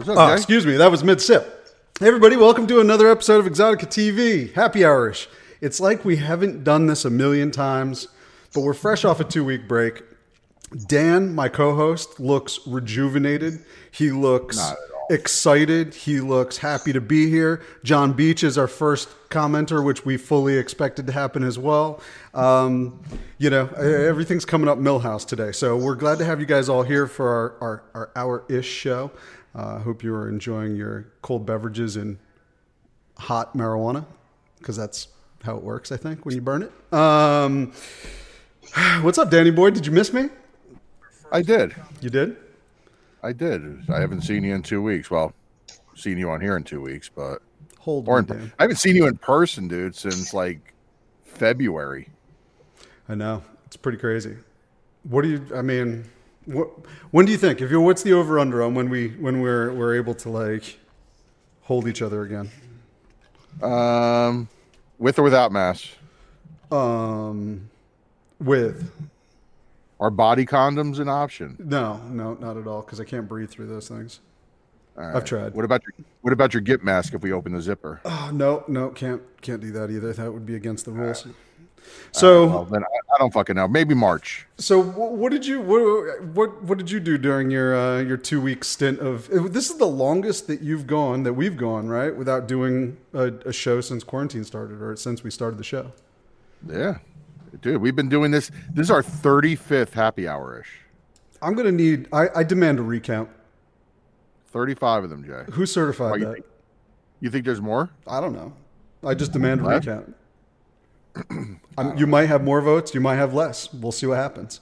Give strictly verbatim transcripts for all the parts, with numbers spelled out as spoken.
What's up, Oh, Jay? excuse me. That was mid-sip. Hey, everybody. Welcome to another episode of Exotica T V. Happy Hour-ish. It's like we haven't done this a million times, but we're fresh off a two-week break. Dan, my co-host, looks rejuvenated. He looks Not at all. excited. He looks happy to be here. John Beach is our first commenter, which we fully expected to happen as well. Um, you know, everything's coming up Millhouse today. So we're glad to have you guys all here for our, our, our hour-ish show. I uh, hope you are enjoying your cold beverages and hot marijuana, because that's how it works, I think, when you burn it. Um, what's up, Danny boy? Did you miss me? I did. You did? I did. I haven't seen you in two weeks. Well, seen you on here in two weeks, but Hold or me, in, Dan. I haven't seen you in person, dude, since like February. I know. It's pretty crazy. What do you, I mean, what, when do you think, if you, what's the over under on when we, when we're, we're able to like hold each other again? Um, with or without masks? Um, with, Are body condoms an option? no, no, not at all. Cause I can't breathe through those things. All I've tried. What about your What about your Gip mask? If we open the zipper, Oh, no, no, can't, can't do that either. That would be against the rules. So, well, then I, I don't fucking know. Maybe March. So wh- what did you what what what did you do during your uh, your two week stint of? This is the longest that you've gone, that we've gone, right, without doing a, a show since quarantine started, or since we started the show. Yeah, dude, we've been doing this. This is our thirty-fifth happy hour ish. I'm gonna need. I, I demand a recount. thirty-five of them, Jay. Who certified Why, you that? think, you think there's more? I don't know. I just demand a What? recount. I'm, you might have more votes. You might have less. We'll see what happens.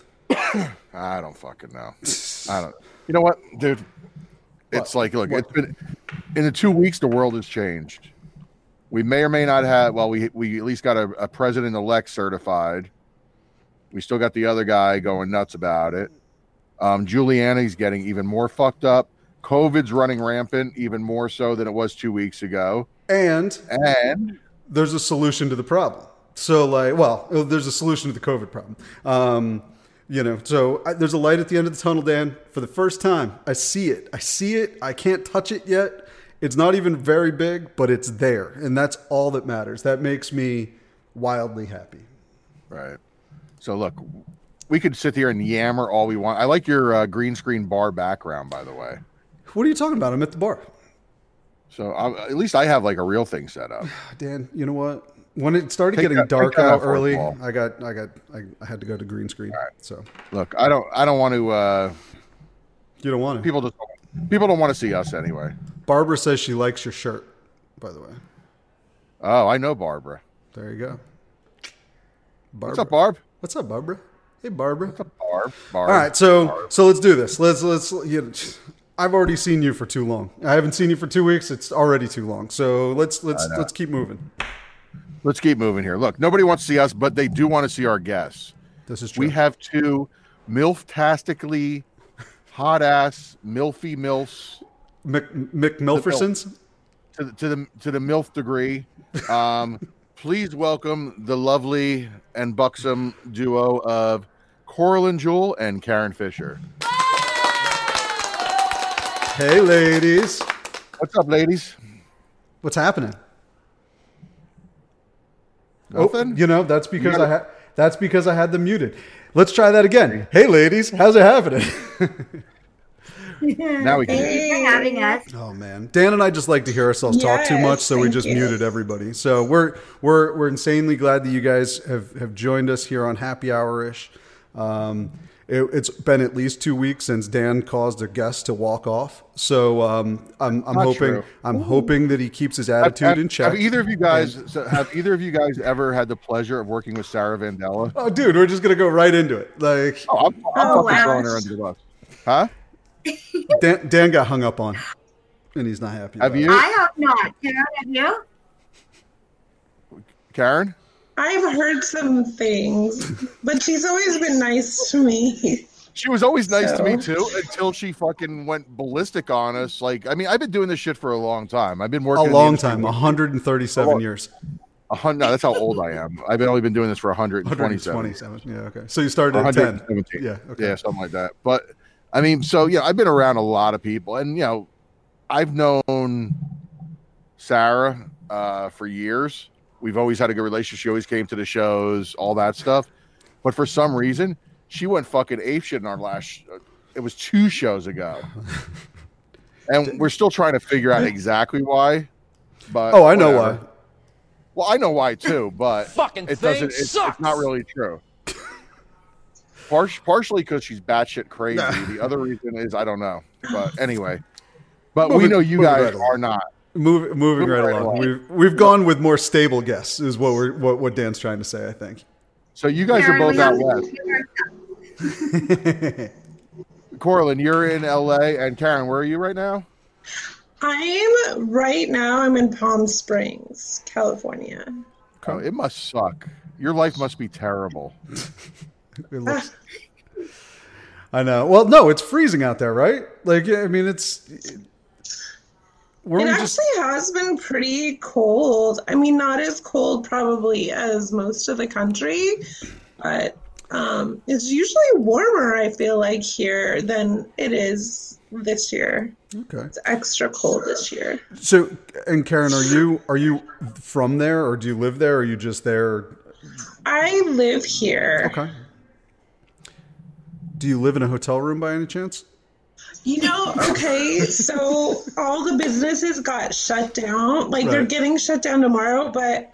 I don't fucking know. I don't. You know what, dude? It's What? like, look, What? it's been in the two weeks. The world has changed. We may or may not have. Well, we we at least got a, a president elect certified. We still got the other guy going nuts about it. Um, Giuliani's getting even more fucked up. COVID's running rampant, even more so than it was two weeks ago. And And there's a solution to the problem. So, like, well, there's a solution to the COVID problem. Um, you know, so I, there's a light at the end of the tunnel, Dan. For the first time, I see it. I see it. I can't touch it yet. It's not even very big, but it's there. And that's all that matters. That makes me wildly happy. right. So look, we could sit here and yammer all we want. I like your uh, green screen bar background, by the way. What are you talking about? I'm at the bar. So I, at least I have like a real thing set up. Dan, you know what? When it started Take getting that- dark take that out off for us, early, Paul. I got, I got, I, I had to go to green screen. So Look, I don't, I don't want to. Uh, you don't want to. people just, people don't want to see us anyway. Barbara says she likes your shirt, by the way. Oh, I know Barbara. There you go. Barbara. What's up, Barb? What's up, Barbara? Hey, Barbara. What's up, Barb? Barb. All right, so Barb. so let's do this. Let's let's. You know, I've already seen you for too long. I haven't seen you for two weeks. It's already too long. So let's let's I know. let's keep moving. Let's keep moving here. Look, nobody wants to see us, but they do want to see our guests. This is true. We have two milf-tastically hot ass milfy milfs Mick, Mick Milfersons. to the, to the to the milf degree. Um, please welcome the lovely and buxom duo of Coral and Jewel and Karen Fisher. Hey, ladies. What's up, ladies? What's happening? Nothing. Oh, you know that's because You gotta- I had that's because I had them muted. Let's try that again. Hey, ladies, how's it happening? Now we can. Thank you for having us. Oh man, Dan and I just like to hear ourselves talk too Yes, much, so we thank just you. muted everybody. So we're we're we're insanely glad that you guys have have joined us here on Happy Hour-ish. Um, it, it's been at least two weeks since Dan caused a guest to walk off. So um, I'm I'm Not hoping true. I'm hoping that he keeps his attitude have, in check. have either of you guys so have either of you guys ever had the pleasure of working with Sarah Vandella? Oh, dude, we're just gonna go right into it. Like Oh, I'm, I'm Oh, fucking wow. throwing her under the bus. Huh? Dan, Dan got hung up on, and he's not happy. Have about you? it. I hope not. Karen, have you? Karen? I've heard some things, but she's always been nice to me. She was always nice to me So- too until she fucking went ballistic on us. Like, I mean, I've been doing this shit for a long time. I've been A working in the long industry time, for one hundred thirty-seven Oh, years. A hundred. No, that's how old I am. I've only been doing this for one hundred twenty-seven. one hundred twenty-seven. Yeah, okay. So you started at ten. one hundred seventeen. Yeah, okay. Yeah, something like that. But I mean, so yeah, I've been around a lot of people, and you know, I've known Sarah uh, for years. We've always had a good relationship. She always came to the shows, all that stuff. But for some reason, she went fucking apeshit in our last. Uh, it was two shows ago, and we're still trying to figure out exactly why. But oh, I know whatever. why. Well, I know why too, but Fucking it thing doesn't. It's, sucks. it's not really true. Par- partially because she's batshit crazy. Nah. The other reason is I don't know. But anyway, but Moving- we know you moving guys right along. are not. Move, moving Moving right right along. along. We've we've gone with more stable guests, is what we're what, what Dan's trying to say. I think. So you guys Karen, are we both out have to west. figure it Corlin, you're in L A, and Karen, where are you right now? I'm right now, I'm in Palm Springs, California. Oh, it must suck. Your life must be terrible. It looks. I know. Well, no, it's freezing out there, right? Like, I mean, it's. It, were It we actually just? has been pretty cold. I mean, not as cold probably as most of the country, but um, it's usually warmer, I feel like, here than it is this year. Okay. It's extra cold this year. So, and Karen, are you are you from there, or do you live there, or are you just there? I live here. Okay. Do you live in a hotel room by any chance? You know, okay, so all the businesses got shut down. Like, they're Right. getting shut down tomorrow, but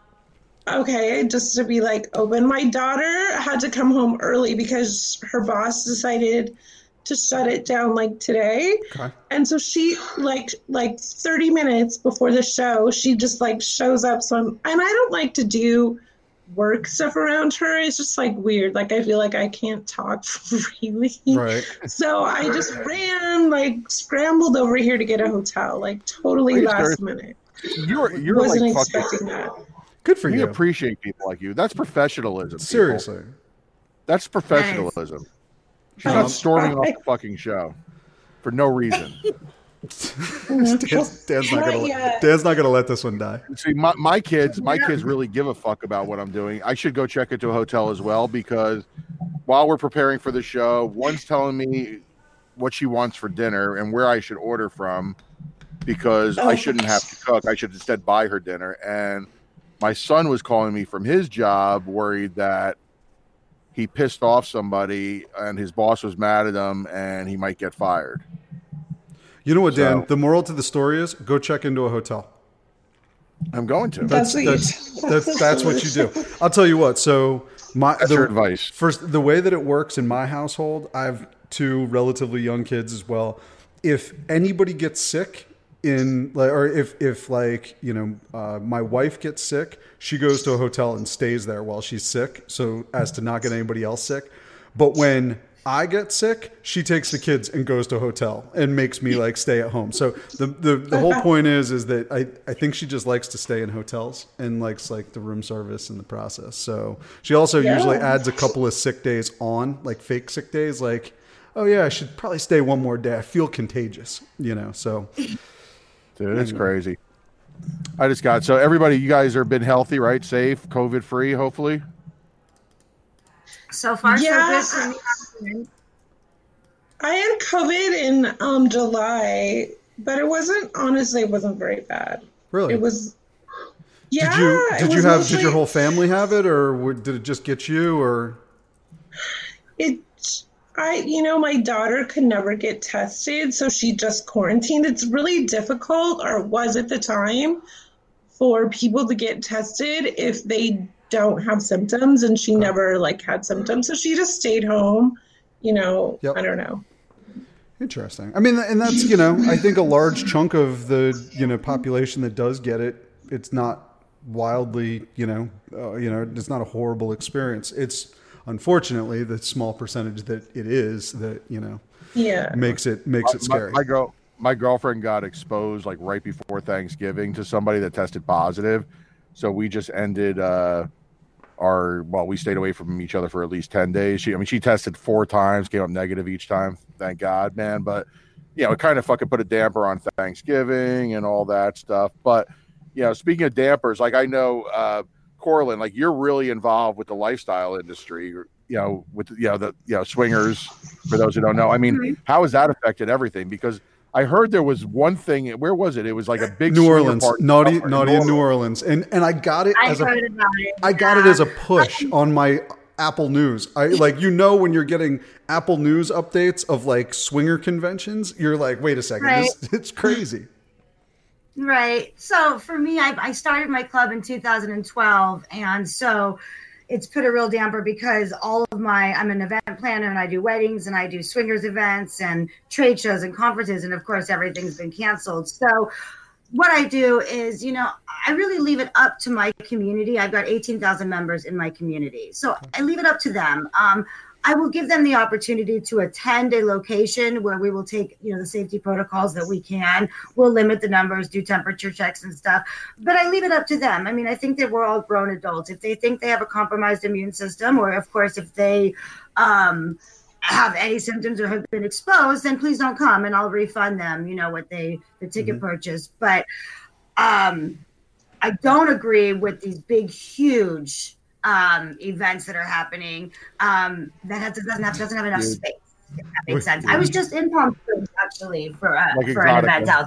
okay, just to be like open. My daughter had to come home early because her boss decided to shut it down like today. Okay. And so she like like thirty minutes before the show, she just like shows up. So I'm, and I don't like to do work stuff around her. It's just like weird. Like I feel like I can't talk freely. Right. So I just ran, like scrambled over here to get a hotel, like totally Are you last serious? minute. You're you're Wasn't like expecting fucking. that. Good for We you. appreciate people like you. That's professionalism. people. Seriously. That's professionalism. She's Oh, not storming off sorry. the fucking show for no reason. Dan's, Dan's not Not gonna. yet. Dan's not gonna let this one die. See, my, my kids, my kids really give a fuck about what I'm doing. I should go check into a hotel as well because while we're preparing for the show, one's telling me what she wants for dinner and where I should order from because I shouldn't have to cook. I should instead buy her dinner. And my son was calling me from his job, worried that he pissed off somebody and his boss was mad at him and he might get fired. You know what, Dan? So- The moral to the story is: go check into a hotel. I'm going to. That's what you that's do. that's, that's what you do. I'll tell you what. So my That's the, your advice. First, the way that it works in my household, I have two relatively young kids as well. If anybody gets sick in, like, or if if like you know, uh, my wife gets sick, she goes to a hotel and stays there while she's sick, so as to not get anybody else sick. But when I get sick, she takes the kids and goes to a hotel and makes me like stay at home. So the the, the whole point is is that I, I think she just likes to stay in hotels and likes like the room service in the process. So she also Yeah. usually adds a couple of sick days on, like fake sick days, like, oh yeah, I should probably stay one more day. I feel contagious, you know. So Dude, it's crazy. I just got so everybody, you guys are been healthy, right? Safe, COVID free, hopefully. So far, Yeah. so good for me. I had COVID in um, July, but it wasn't, honestly, it wasn't very bad. really, It was, yeah. did you it did you was have mostly- did your whole family have it, or w- did it just get you? Or It, I, you know, my daughter could never get tested, so she just quarantined. It's really difficult, or was at the time, for people to get tested if they don't have symptoms, and she never like had symptoms, so she just stayed home. You know, Yep. I don't know. Interesting. I mean, and that's, you know, I think a large chunk of the, you know, population that does get it, it's not wildly, you know, uh, you know, it's not a horrible experience. It's unfortunately the small percentage that it is that, you know, Yeah. makes it makes it My, scary. my girl, my girlfriend got exposed like right before Thanksgiving to somebody that tested positive, so we just ended uh, our. Well, we stayed away from each other for at least ten days. She, I mean, she tested four times, came up negative each time. Thank God, man. But you know, it kind of fucking put a damper on Thanksgiving and all that stuff. But you know, speaking of dampers, like I know, uh, Corlin, like you're really involved with the lifestyle industry. You know, with you know the you know swingers. For those who don't know, I mean, how has that affected everything? Because I heard there was one thing. Where was it? It was like a big New swinger Orleans, party naughty, somewhere naughty in New Orleans, and and I got it I as a heard about it. I got it yeah. as a push on my Apple News. I like, you know, when you're getting Apple News updates of like swinger conventions, you're like, wait a second, Right. this, it's crazy. Right. So for me, I, I started my club in two thousand twelve. And so it's put a real damper because all of my, I'm an event planner and I do weddings and I do swingers events and trade shows and conferences. And of course, everything's been canceled. So what I do is, you know, I really leave it up to my community. I've got eighteen thousand members in my community. So I leave it up to them. Um, I will give them the opportunity to attend a location where we will take, you know, the safety protocols that we can. We'll limit the numbers, do temperature checks and stuff. But I leave it up to them. I mean, I think that we're all grown adults. If they think they have a compromised immune system, or of course, if they um, have any symptoms or have been exposed, then please don't come and I'll refund them, you know, what they, the ticket mm-hmm. purchase. But um, I don't agree with these big, huge um, events that are happening um, that has, doesn't have doesn't have enough yeah. space. If that makes sense. I was just in Palm Springs actually for uh, like for an event out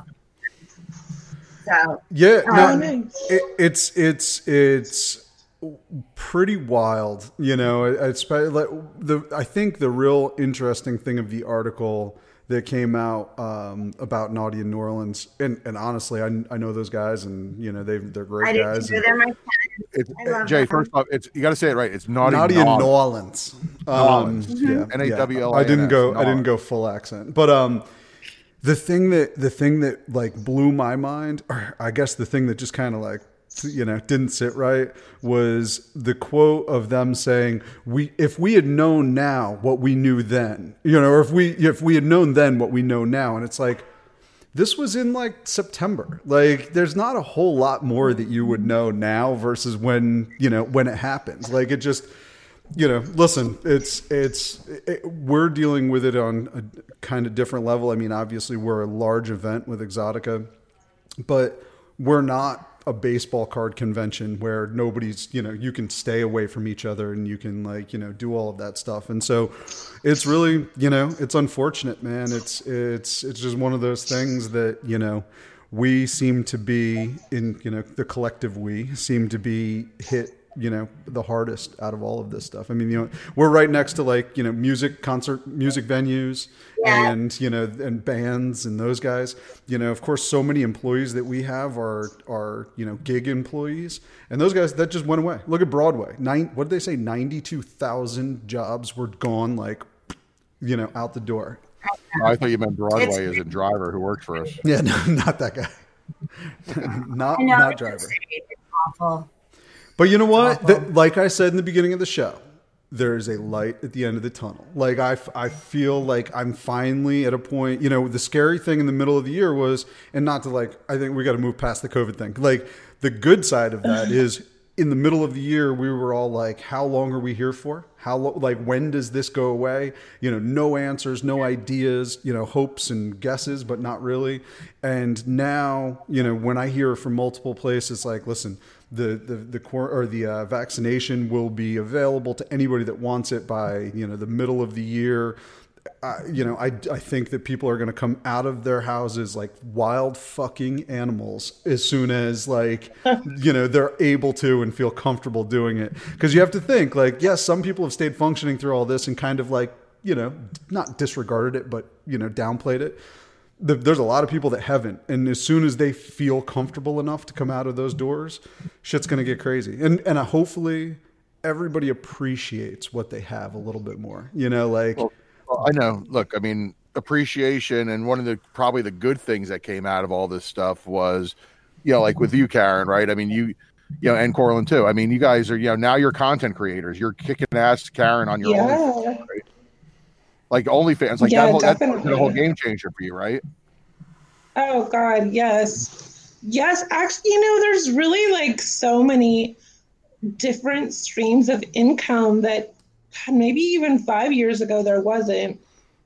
there. So yeah, um, no, it, it's it's it's pretty wild, you know. It's like the I think the real interesting thing of the article that came out um, about Naughty in New Orleans, and, and honestly, I, I know those guys, and you know they they're great I guys. Do. They're my it's, Jay, them. First off, it's you got to say it right. It's Naughty, Naughty in New Orleans. Um, yeah, N A W L. I didn't go. I didn't go full accent, but um, the thing that the thing that like blew my mind, or I guess the thing that just kind of like, you know, didn't sit right was the quote of them saying, we, if we had known now what we knew then, you know, or if we, if we had known then what we know now. And it's like, this was in like September. Like there's not a whole lot more that you would know now versus when, you know, when it happens. Like it just, you know, listen, it's, it's, it, we're dealing with it on a kind of different level. I mean, obviously we're a large event with Exotica, but we're not a baseball card convention where nobody's, you know, you can stay away from each other and you can like, you know, do all of that stuff. And so it's really, you know, it's unfortunate, man. It's, it's, it's just one of those things that, you know, we seem to be in, you know, the collective, we seem to be hit, you know, the hardest out of all of this stuff. I mean, you know, we're right next to like, you know, music concert, music venues yeah. and, you know, and bands and those guys, you know, of course, so many employees that we have are, are, you know, gig employees, and those guys that just went away. Look at Broadway. Nine, what did they say? ninety-two thousand jobs were gone, like, you know, out the door. Oh, I thought you meant Broadway as a driver who worked for us. Yeah, no, not that guy. not, know, not driver. It's awful. But you know what? The, like I said in the beginning of the show, there is a light at the end of the tunnel. Like I, I feel like I'm finally at a point, you know, the scary thing in the middle of the year was, and not to like, I think we got to move past the COVID thing. Like the good side of that is in the middle of the year, we were all like, how long are we here for? How lo- like, when does this go away? You know, no answers, no ideas, you know, hopes and guesses, but not really. And now, you know, when I hear from multiple places, like, listen, the, the, the, or the uh, vaccination will be available to anybody that wants it by, you know, the middle of the year. Uh, you know, I, I think that people are going to come out of their houses like wild fucking animals as soon as like, you know, they're able to and feel comfortable doing it. Because you have to think like, yes, some people have stayed functioning through all this and kind of like, you know, not disregarded it, but, you know, downplayed it. The, there's a lot of people that haven't. And as soon as they feel comfortable enough to come out of those doors, shit's going to get crazy. And, and uh, hopefully everybody appreciates what they have a little bit more, you know, like... Well, Well, I know. Look, I mean, appreciation, and one of the probably the good things that came out of all this stuff was, you know, like with you, Karen, right? I mean, you, you know, and Corlin too. I mean, you guys are, you know, now you're content creators. You're kicking ass, Karen, on your yeah. OnlyFans, right? Like OnlyFans, like yeah, that whole, that's definitely. a whole game changer for you, right? Oh God, yes, yes. Actually, you know, there's really like so many different streams of income that maybe even five years ago there wasn't.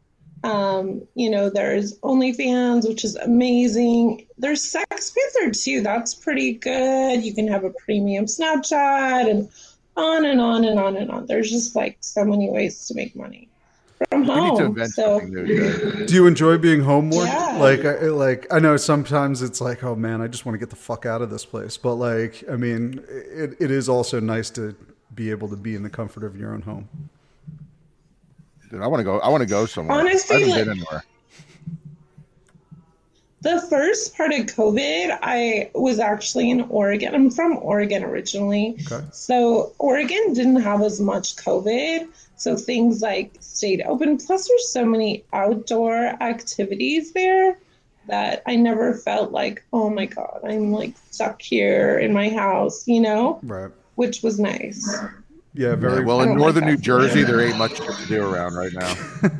Um, you know, there's OnlyFans, which is amazing. There's SextPanther too. That's pretty good. You can have a premium Snapchat and on and on and on and on. There's just like so many ways to make money. from We need to home. invent So something new, Jay. Do you enjoy being home more? Yeah. Like, I, like I know sometimes it's like, oh man, I just want to get the fuck out of this place. But like, I mean, it, it is also nice to be able to be in the comfort of your own home. Dude, I want to go. I want to go somewhere. Honestly, I haven't like- been anywhere. the first part of COVID, I was actually in Oregon. I'm from Oregon originally. Okay. So Oregon didn't have as much COVID. So things like stayed open. Plus there's so many outdoor activities there that I never felt like, oh my God, I'm like stuck here in my house, you know, Right. which was nice. Yeah. Very Yeah, well, I in don't northern like New that. Jersey, there ain't much to do around right now.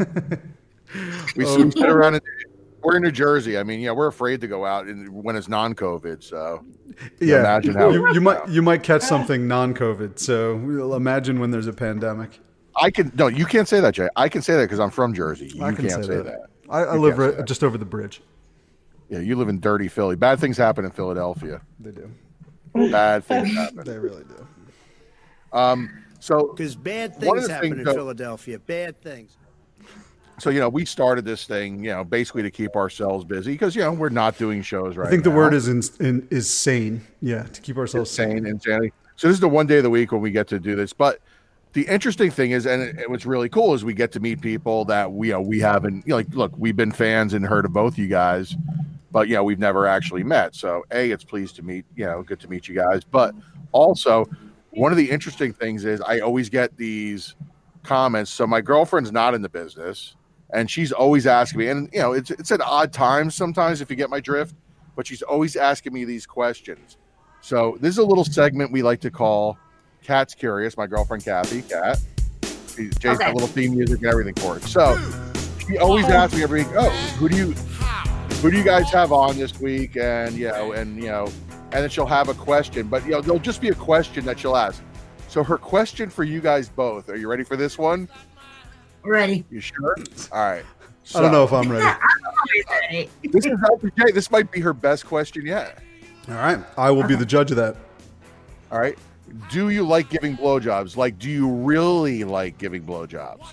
We Oh. sit around. In, we're in New Jersey. I mean, yeah, we're afraid to go out in, when it's non-COVID. So yeah. imagine how you, it you might works out. you might catch something non-COVID. So we'll imagine when there's a pandemic. I can no, you can't say that, Jay. I can say that because I'm from Jersey. You I can can't say say that. that. I, I You live can't say right, that. just over the bridge. Yeah, you live in dirty Philly. Bad things happen in Philadelphia. They do. Bad things happen. They really do. Um, so Because bad One of things the happen things in that- Philadelphia. Bad things. so you know, we started this thing, you know, basically to keep ourselves busy because you know we're not doing shows right I think now. the word is in, in, is sane. Yeah, to keep ourselves insane insanity. So this is the one day of the week when we get to do this. But the interesting thing is, and it, it what's really cool is we get to meet people that we you know we haven't. You know, like, look, we've been fans and heard of both you guys, but you know we've never actually met. So a, it's pleased to meet. You know, good to meet you guys. But also, one of the interesting things is I always get these comments. So my girlfriend's not in the business, and she's always asking me, and you know, it's it's at odd times sometimes if you get my drift, but she's always asking me these questions. So this is a little segment we like to call Cat's Curious. My girlfriend Kathy, Cat. Jay's got Okay. a little theme music and everything for it. So she always asks me every week, "Oh, who do you who do you guys have on this week?" And you know, and you know, and then she'll have a question, but you know, there'll just be a question that she'll ask. So her question for you guys both. Are you ready for this one? Ready? You sure? All right. So, I don't know if I'm ready. Yeah, I'm always ready. This is actually Jay. This might be her best question yet. All right. I will be the judge of that. All right. Do you like giving blowjobs? Like, do you really like giving blowjobs?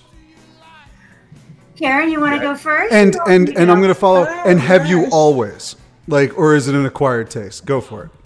Karen, you want to go first? And You and go. and I'm going to follow. Oh, And have you gosh. always like, or is it an acquired taste? Go for it.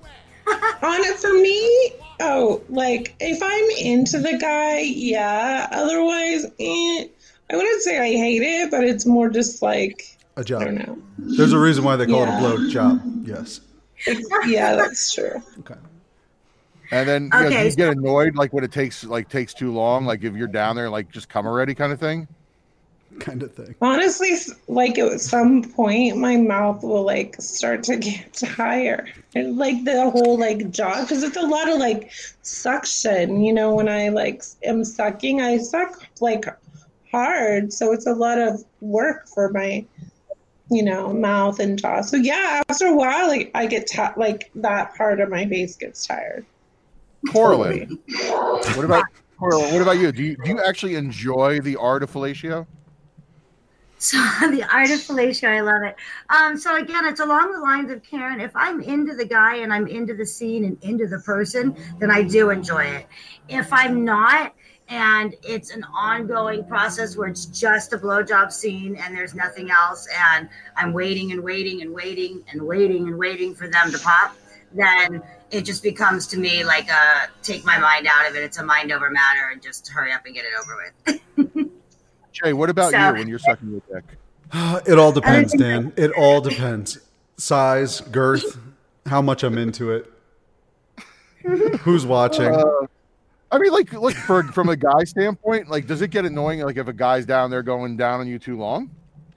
On it for me, oh, like if I'm into the guy, yeah. Otherwise, eh, I wouldn't say I hate it, but it's more just like A I job. don't know. There's a reason why they call Yeah. it a blow job. Yes. It's, yeah, that's true. Okay. And then you, know, do Okay, you so- get annoyed like when it takes like takes too long, like if you're down there, like just come already kind of thing. Kind of thing. Honestly, s- like at some point, my mouth will like start to get tired, and like the whole like jaw, because it's a lot of like suction. You know, when I like am sucking, I suck like hard, so it's a lot of work for my, you know, mouth and jaw. So yeah, after a while, like I get ti like that part of my face gets tired. Corlin, what about Corlin, what about you? Do you do you actually enjoy the art of fellatio? So the art of fellatio, I love it. Um, so again, it's along the lines of Karen. If I'm into the guy and I'm into the scene and into the person, then I do enjoy it. If I'm not, and it's an ongoing process where it's just a blowjob scene and there's nothing else, and I'm waiting and waiting and waiting and waiting and waiting for them to pop, then it just becomes to me like a take my mind out of it. It's a mind over matter, and just hurry up and get it over with. Jay, what about So- you when you're sucking your dick? It all depends, Dan. It all depends. Size, girth, how much I'm into it. Who's watching? Uh, I mean, like, look for from a guy standpoint, like, does it get annoying, like, if a guy's down there going down on you too long?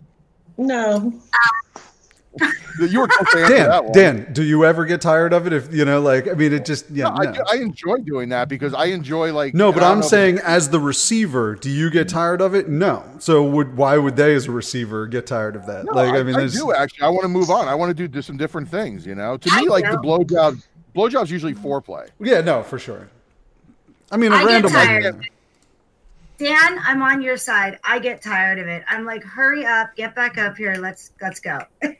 No, You were quick to answer that Dan, one. Dan, do you ever get tired of it? If you know, like, I mean, it just yeah. No, I, no. do- I enjoy doing that because I enjoy like No, but I don't I'm know, saying as the receiver, do you get tired of it? No. So would why would they as a receiver get tired of that? No, like I, I mean, I there's do actually. I want to move on. I want to do, do some different things. You know, to me, like the blowjob, blowjob's usually foreplay. yeah, no, for sure. I mean, a I get random tired one. of it. Dan, I'm on your side. I get tired of it. I'm like, hurry up, get back up here. Let's let's go.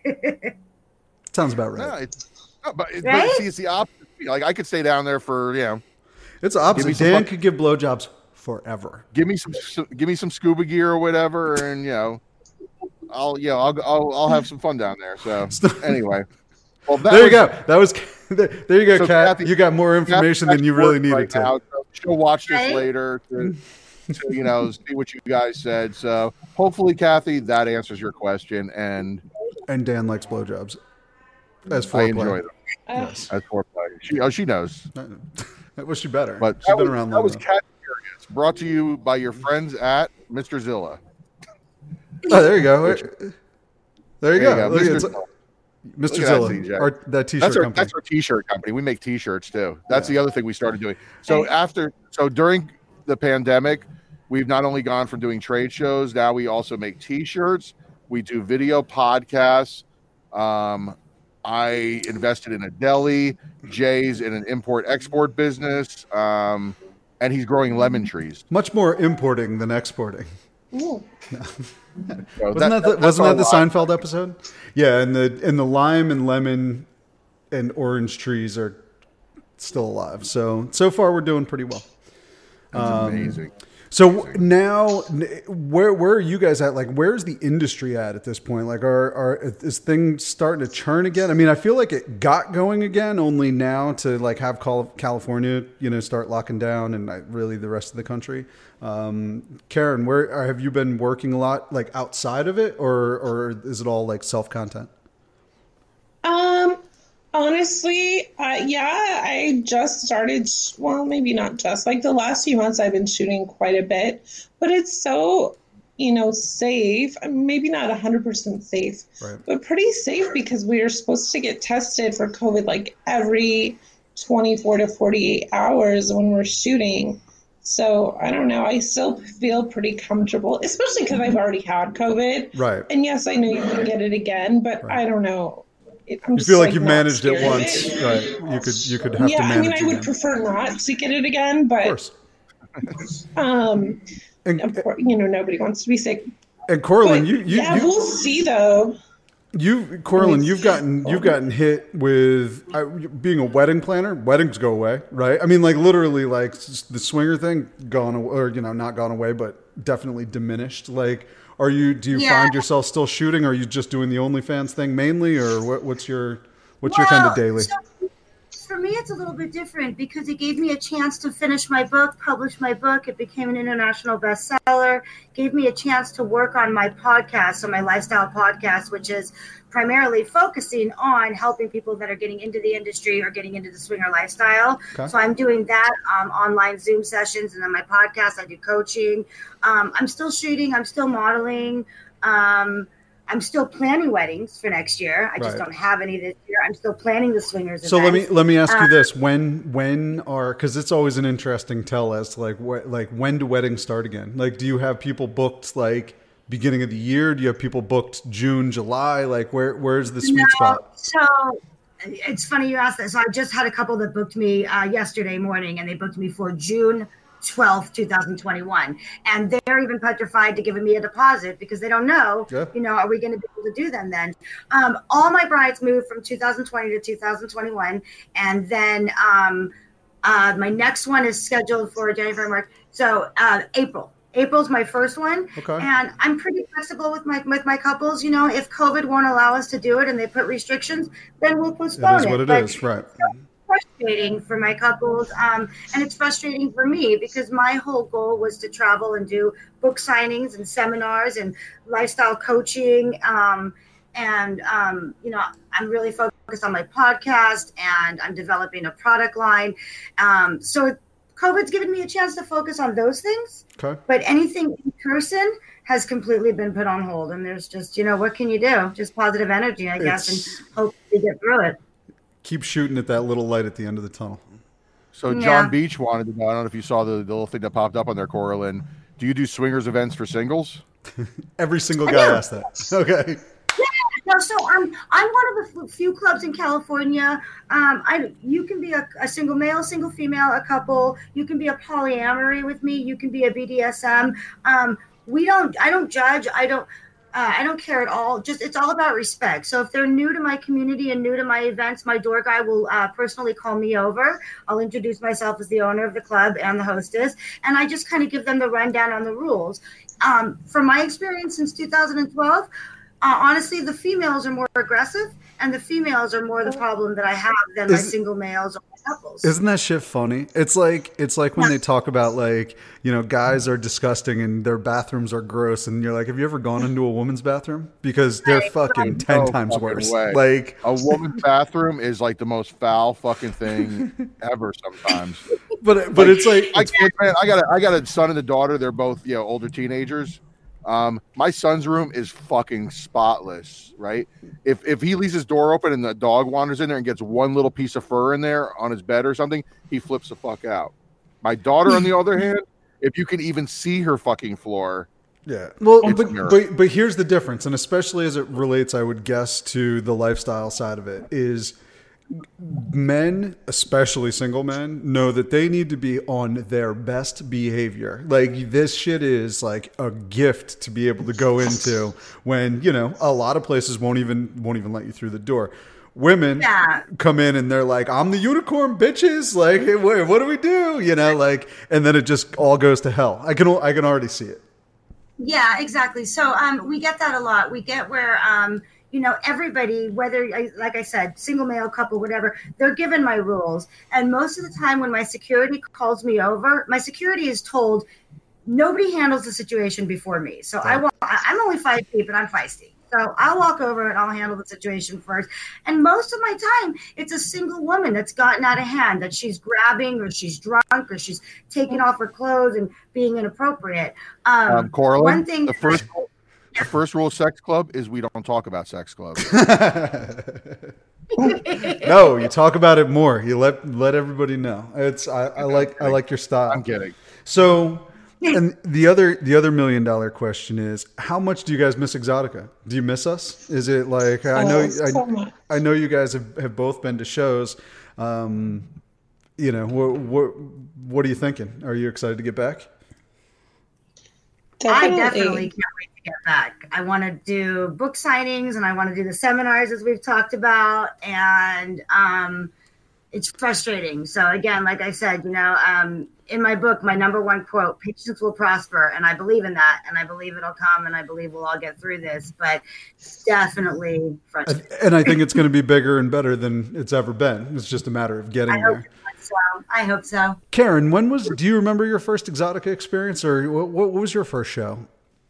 Sounds about right. No, it's no, but, it, Right? but see, it's the opposite. Like I could stay down there for you know. It's Give me opposite. some Dan fuck- could give blowjobs forever. Give me some, give me some scuba gear or whatever, and you know, I'll, you know, I'll, I'll, I'll have some fun down there. So anyway, well, that there you was, go. That was there. You go, so Kat. Kathy, you got more information than you really needed right to. now, so she'll watch this Right? later to, to, you know, see what you guys said. So hopefully, Kathy, that answers your question. And And Dan likes blowjobs. As I foreplay. enjoy them. Yes. As foreplay. She, oh, she knows. Well, she better. But She's that been was, around that long was enough. Cat Curious, brought to you by your friends at Mister Zilla. Oh, there you go. There you There you go. go, Look, Mister it's- Zilla. Mister Look at that, Zilla, C J. our, that T-shirt That's our company. that's our T-shirt company. We make T-shirts too. That's Yeah. the other thing we started doing. So after so during the pandemic, we've not only gone from doing trade shows, now we also make T-shirts. We do video podcasts. Um, I invested in a deli. Jay's in an import-export business, um, and he's growing lemon trees. Much more importing than exporting. Ooh. So Wasn't that, the, that's wasn't our that the line. Seinfeld episode? Yeah, and the and the lime and lemon and orange trees are still alive. So so far we're doing pretty well. That's Um, amazing. So now, where where are you guys at? Like, where's the industry at at this point? Like, are are is things starting to churn again? I mean, I feel like it got going again only now to like have Cal- California, you know, start locking down, and like, really the rest of the country. Um, Karen, where have you been working a lot, like outside of it, or or is it all like self content? Um, honestly, uh, yeah, I just started, well, maybe not just, like the last few months I've been shooting quite a bit, but it's so, you know, safe, maybe not one hundred percent safe, Right. but pretty safe because we are supposed to get tested for COVID like every twenty-four to forty-eight hours when we're shooting. So I don't know. I still feel pretty comfortable, especially because I've already had COVID. Right. And yes, I know you can get it again, but Right. I don't know. It, I'm You just, feel like like, you not managed it scared of once, it. right? You could you could have Yeah, to I manage mean, I it would again. prefer not to get it again, Of but course. um, And, of course, you know, nobody wants to be sick. and Corlin, But, you you yeah, you, we'll see though. You, Corlin, you've gotten you've gotten hit with uh, being a wedding planner. Weddings go away, right? I mean, like literally, like s- the swinger thing gone, aw- or you know, not gone away, but definitely diminished. Like, are you? Do you Yeah. find yourself still shooting? Or are you just doing the OnlyFans thing mainly, or what, what's your what's your kind of Well, daily? so for me, it's a little bit different because it gave me a chance to finish my book, publish my book. It became an international bestseller. Gave me a chance to work on my podcast, so my lifestyle podcast, which is primarily focusing on helping people that are getting into the industry or getting into the swinger lifestyle. Okay. So I'm doing that um, online Zoom sessions, and then my podcast, I do coaching. Um, I'm still shooting. I'm still modeling. Um, I'm still planning weddings for next year. I just Right. don't have any this year. I'm still planning the swingers. So let me events. let me ask you Uh, this: when when are because it's always an interesting tell as to like what like when do weddings start again? Like, do you have people booked like beginning of the year? Do you have people booked June, July? Like, where where's the sweet spot? So it's funny you asked that. So I just had a couple that booked me uh, yesterday morning, and they booked me for June twelfth, twenty twenty-one. And they're even petrified to giving me a deposit because they don't know, Yeah. you know, are we going to be able to do them then? Um, all my brides moved from two thousand twenty to two thousand twenty-one. And then um, uh, my next one is scheduled for January, March. So uh, April. April's my first one. Okay. And I'm pretty flexible with my with my couples. You know, if COVID won't allow us to do it and they put restrictions, then we'll It postpone is it. what it But is, right? frustrating for my couples, um, and it's frustrating for me because my whole goal was to travel and do book signings and seminars and lifestyle coaching, um, and um, you know, I'm really focused on my podcast, and I'm developing a product line. Um, so COVID's given me a chance to focus on those things, Okay. but anything in person has completely been put on hold. And there's just, you know, what can you do? Just positive energy, I guess, It's- and hope we get through it. Keep shooting at that little light at the end of the tunnel. So John Yeah. Beach wanted to know. I don't know if you saw the, the little thing that popped up on there, Corlin. Do you do swingers events for singles? Every single I guy do. asked that. Okay. No, so um, I'm one of the f- few clubs in California. Um, I you can be a, a single male, single female, a couple. You can be a polyamory with me. You can be a B D S M. Um, we don't. I don't judge. I don't. Uh, I don't care at all. Just it's all about respect. So if they're new to my community and new to my events, my door guy will uh, personally call me over. I'll introduce myself as the owner of the club and the hostess, and I just kind of give them the rundown on the rules. Um, from my experience since two thousand twelve, uh, honestly, the females are more aggressive, and the females are more the problem that I have than Is, my single males or my couples. Isn't that shit funny? It's like it's like when they talk about like, you know, guys are disgusting and their bathrooms are gross, and you're like, have you ever gone into a woman's bathroom? Because they're fucking ten No times fucking worse. way. Like A woman's bathroom is like the most foul fucking thing ever sometimes. But but it's like I can't, man, I got a I got a son and a daughter. They're both, you know, older teenagers. Um, my son's room is fucking spotless, right? If if he leaves his door open and the dog wanders in there and gets one little piece of fur in there on his bed or something, he flips the fuck out. My daughter, on the other hand, if you can even see her fucking floor, yeah. Well, it's but, a miracle. but but here's the difference, and especially as it relates, I would guess, to the lifestyle side of it, is men, especially single men, know that they need to be on their best behavior. Like this shit is like a gift to be able to go into when, you know, a lot of places won't even won't even let you through the door. Women Yeah. come in and they're like, I'm the unicorn, bitches. Like, hey, wait, what do we do? You know, like, and then it just all goes to hell. I can I can already see it. Yeah, exactly. So um, we get that a lot. We get where, um, you know, everybody, whether, like I said, single male, couple, whatever, they're given my rules. And most of the time when my security calls me over, my security is told nobody handles the situation before me. So I will, I'm only five feet, but I'm feisty. So I'll walk over and I'll handle the situation first. And most of my time, it's a single woman that's gotten out of hand, that she's grabbing or she's drunk or she's taking off her clothes and being inappropriate. Um, um, Coraline, one thing the first the first rule of sex club is we don't talk about sex clubs. No, you talk about it more. You let let everybody know. It's I, I like I like your style. I'm kidding. So, and the other the other million dollar question is, how much do you guys miss Exotica? Do you miss us? Is it like I know Oh, so much. I, I know you guys have, have both been to shows. Um, you know, what what what are you thinking? Are you excited to get back? Definitely. I definitely can't wait to get back. I want to do book signings and I want to do the seminars as we've talked about. And um, it's frustrating. So again, like I said, you know, um, in my book, my number one quote, patience will prosper. And I believe in that. And I believe it'll come. And I believe we'll all get through this. But it's definitely frustrating. And I think it's going to be bigger and better than it's ever been. It's just a matter of getting I hope there. so. I hope so. Karen, when was? Do you remember your first Exotica experience, or what, what was your first show?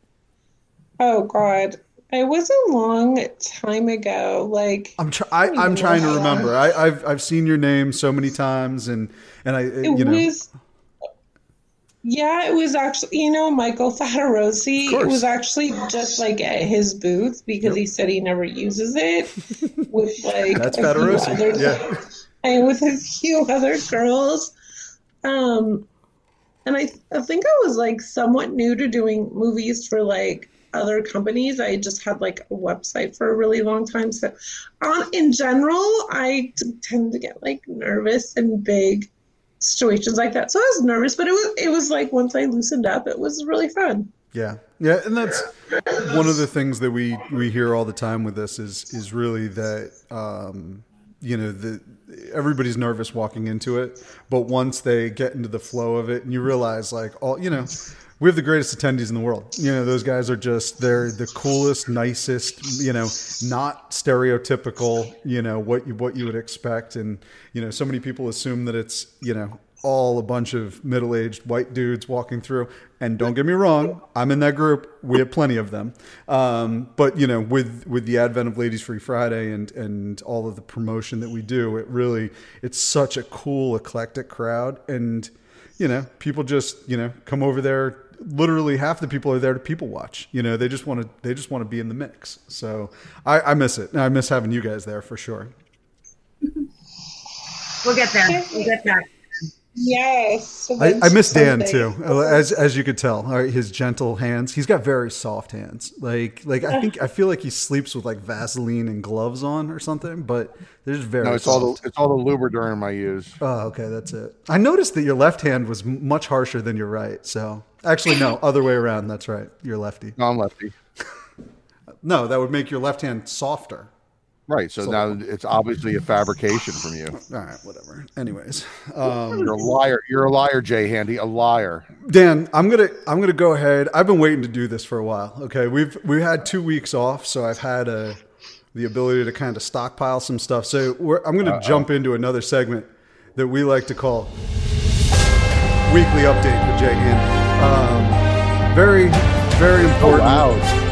Oh God, it was a long time ago. Like I'm try- I, I'm trying to remember. I, I've I've seen your name so many times, and and I it you know was. Yeah, it was actually, you know, Michael Fatarosi. Of course. It was actually just like at his booth because he said he never uses it with like That's a few Fatarosi. other- Yeah. and with a few other girls. Um, and I, I think I was like somewhat new to doing movies for like other companies. I just had like a website for a really long time. So, um, in general, I t- tend to get like nervous in big situations like that. So I was nervous, but it was it was like once I loosened up, it was really fun. Yeah, yeah, and that's one of the things that we we hear all the time with this is is really that um, you know the everybody's nervous walking into it, but once they get into the flow of it, and you realize like all you know. We have the greatest attendees in the world. You know, those guys are just, they're the coolest, nicest, you know, not stereotypical, you know, what you, what you would expect. And, you know, so many people assume that it's, you know, all a bunch of middle-aged white dudes walking through. And don't get me wrong, I'm in that group. We have plenty of them. Um, but, you know, with, with the advent of Ladies Free Friday and, and all of the promotion that we do, it really, it's such a cool, eclectic crowd. And, you know, people just, you know, come over there. Literally half the people are there to people watch. You know, they just want to they just want to be in the mix. So I, I miss it. I miss having you guys there for sure. We'll get there. We'll get there. Yes. I, I miss Dan someday. too, as as you could tell. All right, his gentle hands. He's got very soft hands. Like like I think I feel like he sleeps with like Vaseline and gloves on or something. But they're just very. No, it's soft. all the it's all the Lubriderm I use. Oh, okay, that's it. I noticed that your left hand was m- much harsher than your right. So actually, no, other way around. That's right. You're lefty. No, I'm lefty. No, that would make your left hand softer. Right. So, so now it's obviously a fabrication from you. All right, whatever. Anyways, um, you're a liar. You're a liar, Jay Handy. A liar. Dan, I'm gonna I'm gonna go ahead. I've been waiting to do this for a while. Okay, we've we had two weeks off, so I've had a the ability to kind of stockpile some stuff. So we're, I'm gonna Uh-oh. jump into another segment that we like to call Weekly Update with Jay Handy. Um, very very important. Oh, wow.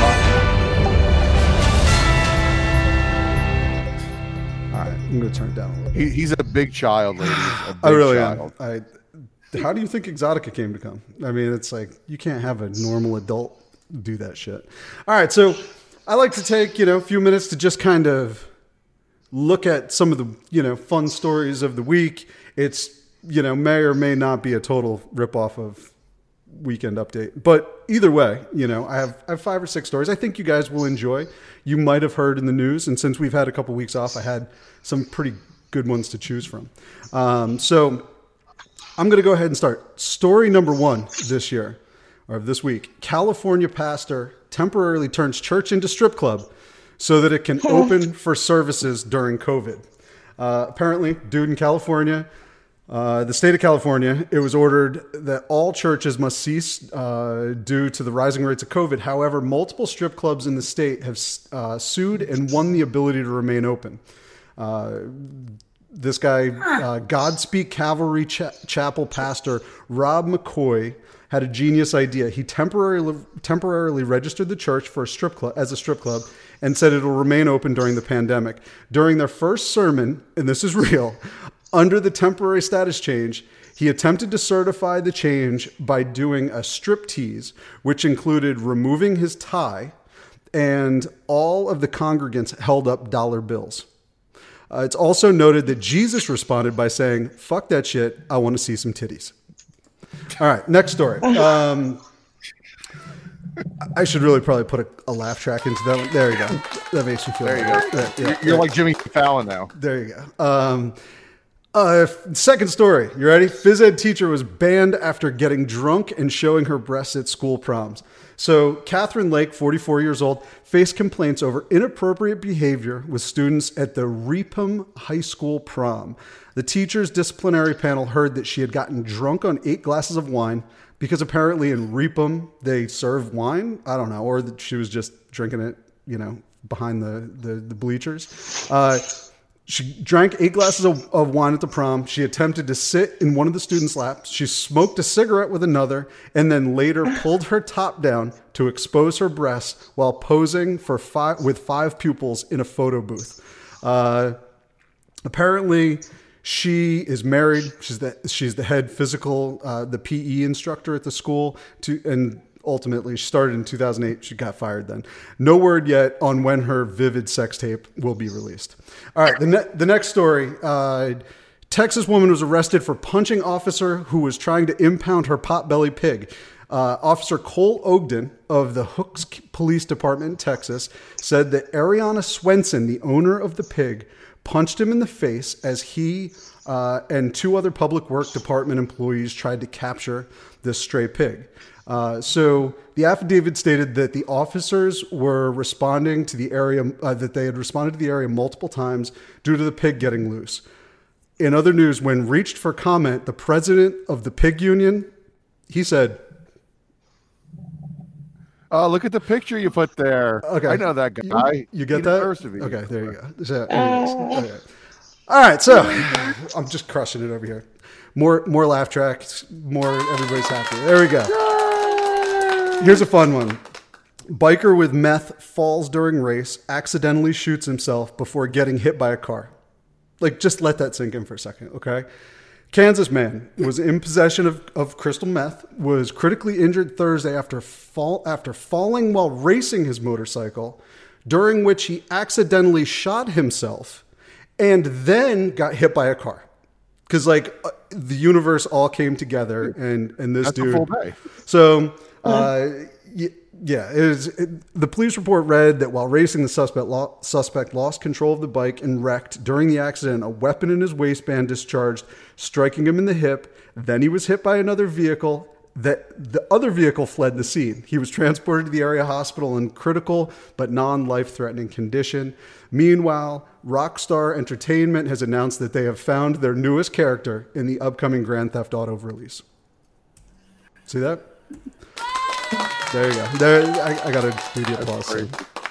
I'm going to turn it down a little bit. He, he's a big child, ladies. A big I really child. am. I, how do you think Exotica came to come? I mean, it's like you can't have a normal adult do that shit. All right, so I like to take, you know, a few minutes to just kind of look at some of the, you know, fun stories of the week. It's, you know, may or may not be a total ripoff of Weekend Update. But either way, you know, I have I have five or six stories I think you guys will enjoy. You might have heard in the news, and since we've had a couple weeks off, I had some pretty good ones to choose from. Um, so I'm going to go ahead and start. Story number one this year, or this week. California pastor temporarily turns church into strip club so that it can open for services during COVID. Uh, apparently, dude in California, uh, the state of California, it was ordered that all churches must cease uh, due to the rising rates of COVID. However, multiple strip clubs in the state have uh, sued and won the ability to remain open. Uh, this guy, uh, Godspeak Calvary Cha- Chapel pastor Rob McCoy had a genius idea. He temporarily temporarily registered the church for a strip club as a strip club and said it will remain open during the pandemic. During their first sermon, and this is real, under the temporary status change, he attempted to certify the change by doing a striptease, which included removing his tie, and all of the congregants held up dollar bills. Uh, it's also noted that Jesus responded by saying, "Fuck that shit, I want to see some titties." All right, next story. Um, I should really probably put a, a laugh track into that one. There you go. That makes you feel There you better. go. Yeah, yeah, You're yeah. like Jimmy Fallon now. There you go. Um, uh, second story. You ready? Phys ed teacher was banned after getting drunk and showing her breasts at school proms. So Catherine Lake, forty-four years old, faced complaints over inappropriate behavior with students at the Repham High School prom. The teacher's disciplinary panel heard that she had gotten drunk on eight glasses of wine because apparently in Repham they serve wine. I don't know, or that she was just drinking it, you know, behind the, the, the bleachers. Uh, She drank eight glasses of, of wine at the prom. She attempted to sit in one of the students' laps. She smoked a cigarette with another and then later pulled her top down to expose her breasts while posing for five, with five pupils in a photo booth. Uh, apparently, she is married. She's the, she's the head physical, uh, the P E instructor at the school. To and ultimately, she started in two thousand eight. She got fired then. No word yet on when her vivid sex tape will be released. All right, the, ne- the next story. Uh, Texas woman was arrested for punching officer who was trying to impound her potbelly pig. Uh, Officer Cole Ogden of the Hooks Police Department in Texas said that Ariana Swenson, the owner of the pig, punched him in the face as he uh, and two other public work department employees tried to capture this stray pig. Uh, so the affidavit stated that the officers were responding to the area, uh, that they had responded to the area multiple times due to the pig getting loose. In other news, when reached for comment, the president of the pig union, he said, Oh, look at the picture you put there. Okay. I know that guy. You, you get He that? deserves to be. Okay, there you go. So, anyways, okay. All right, so I'm just crushing it over here. More, more laugh tracks, more everybody's happy. There we go. Here's a fun one. Biker with meth falls during race, accidentally shoots himself before getting hit by a car. Like, just let that sink in for a second, okay? Kansas man was in possession of, of crystal meth, was critically injured Thursday after fall after falling while racing his motorcycle, during which he accidentally shot himself and then got hit by a car. Because, like, uh, the universe all came together, and, and this That's dude... a full day. So... Uh, yeah, it was, it, the police report read that while racing, the suspect, lo- suspect lost control of the bike and wrecked. During the accident, a weapon in his waistband discharged, striking him in the hip. Then he was hit by another vehicle that the other vehicle fled the scene. He was transported to the area hospital in critical but non-life-threatening condition. Meanwhile, Rockstar Entertainment has announced that they have found their newest character in the upcoming Grand Theft Auto release. See that? There you go. There, I, I got to do the applause. All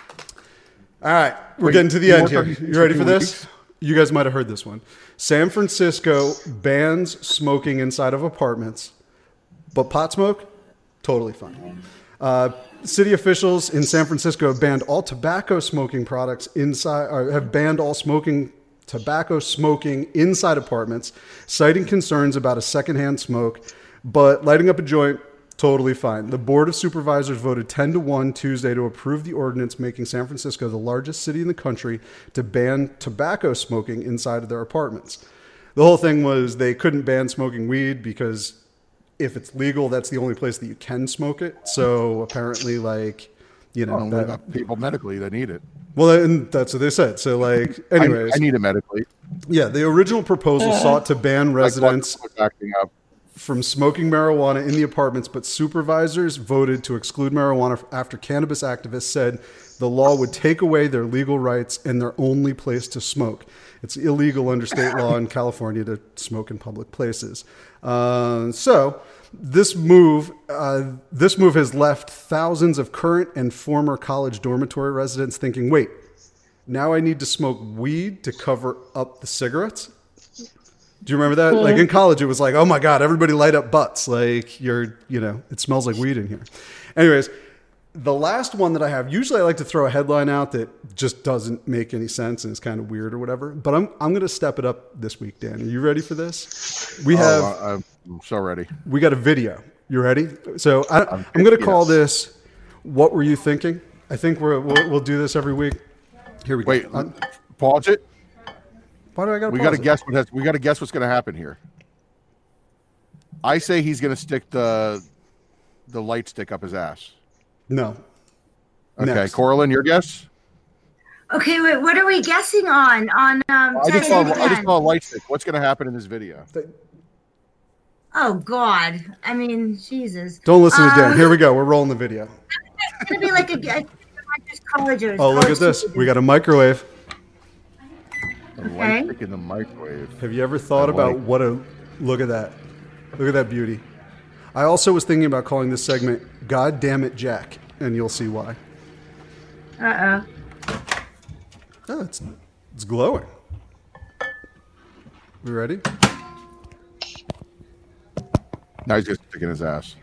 right, we're Wait, getting to the you end want here. to- You ready for weeks? this? You guys might have heard this one. San Francisco bans smoking inside of apartments, but pot smoke, totally fine. Uh, city officials in San Francisco have banned all tobacco smoking products inside, or have banned all smoking tobacco smoking inside apartments, citing concerns about a secondhand smoke, but lighting up a joint, totally fine. The Board of Supervisors voted ten to one Tuesday to approve the ordinance making San Francisco the largest city in the country to ban tobacco smoking inside of their apartments. The whole thing was they couldn't ban smoking weed because if it's legal, that's the only place that you can smoke it. So apparently, like, you know, Oh, that- we got people medically that need it. well, and that's what they said. So, like, I- anyways, I, need it medically. yeah, the original proposal sought to ban residents Like, acting up. from smoking marijuana in the apartments, but supervisors voted to exclude marijuana after cannabis activists said the law would take away their legal rights and their only place to smoke. It's illegal under state law in California to smoke in public places. Uh, so this move, uh, this move has left thousands of current and former college dormitory residents thinking, wait, now I need to smoke weed to cover up the cigarettes? Do you remember that? Like in college, it was like, oh my God, everybody light up butts. Like you're, you know, it smells like weed in here. Anyways, the last one that I have, usually I like to throw a headline out that just doesn't make any sense and is kind of weird or whatever. But I'm I'm going to step it up this week, Dan. Are you ready for this? We have, Oh, I'm so ready. we got a video. You ready? So I, I'm- I'm going to call yes. this, What Were You Thinking? I think we're, we'll, we'll do this every week. Here we go. Wait, Uh, pause it. why do I got to We got to guess what has. We got to guess what's going to happen here. I say he's going to stick the the light stick up his ass. No. Okay, Next. Corlin, your guess? Okay, wait, what are we guessing on? On um I just ten saw. and I just ten? saw a light stick. What's going to happen in this video? Oh God. I mean, Jesus. Don't listen to Dan. Um, Here we go. We're rolling the video. It's gonna be like a, a just colleges. Oh, look at this. We got a microwave. A Okay. light stick in the microwave. Have you ever thought I about like- what a look at that? Look at that beauty. I also was thinking about calling this segment God Damn It Jack, and you'll see why. Uh oh. Oh, it's it's glowing. We ready? Now he's just sticking his ass.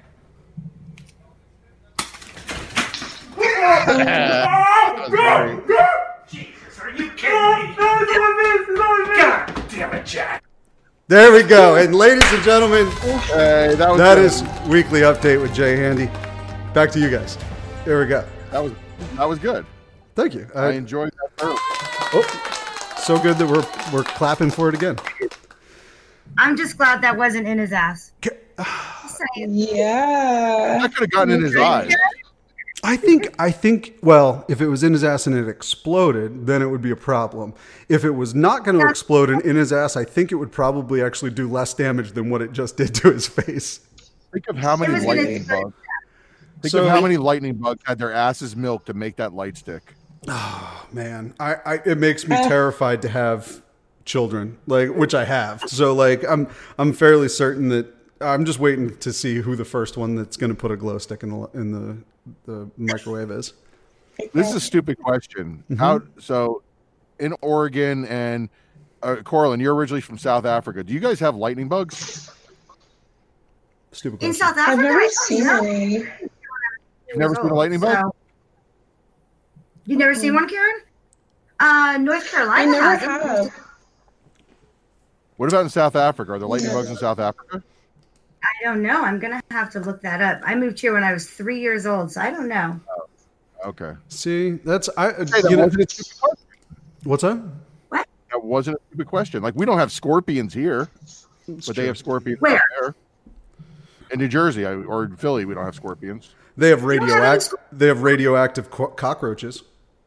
Jesus, are you kidding me? God damn it, Jack. There we go. And ladies and gentlemen, Hey, that was that good. is weekly update with Jay Handy. Back to you guys. There we go. that was that was good. Thank you. I I, enjoyed that. Thoroughly. oh, so good that we're we're clapping for it again. I'm just glad that wasn't in his ass. Just saying. Yeah. I could have gotten in his eyes. I think I think well, if it was in his ass and it exploded, then it would be a problem. If it was not going to explode and in his ass, I think it would probably actually do less damage than what it just did to his face. Think of how many was gonna lightning say- bugs. Think So- of how many lightning bugs had their asses milked to make that light stick. Man, I, I it makes me terrified to have children, like which I have. So like I'm I'm fairly certain that I'm just waiting to see who the first one that's going to put a glow stick in the in the the microwave is. This is a stupid question. Mm-hmm. How so? In Oregon and uh, Corlin, you're originally from South Africa. Do you guys have lightning bugs? Stupid In question. South Africa, I've never I don't seen know. any. You've never seen a lightning bug? So- You never seen one, Karen? Uh, North I Carolina never has them. have. What about in South Africa? Are there lightning bugs in South Africa? I don't know. I'm gonna have to look that up. I moved here when I was three years old, so I don't know. Okay. See, that's I. Hey, that you know, wasn't a stupid question. what's that? That wasn't a stupid question. Like we don't have scorpions here, but they have scorpions Where? out there. In New Jersey I, or in Philly, we don't have scorpions. They have don't have any radioactive. They have radioactive co- cockroaches.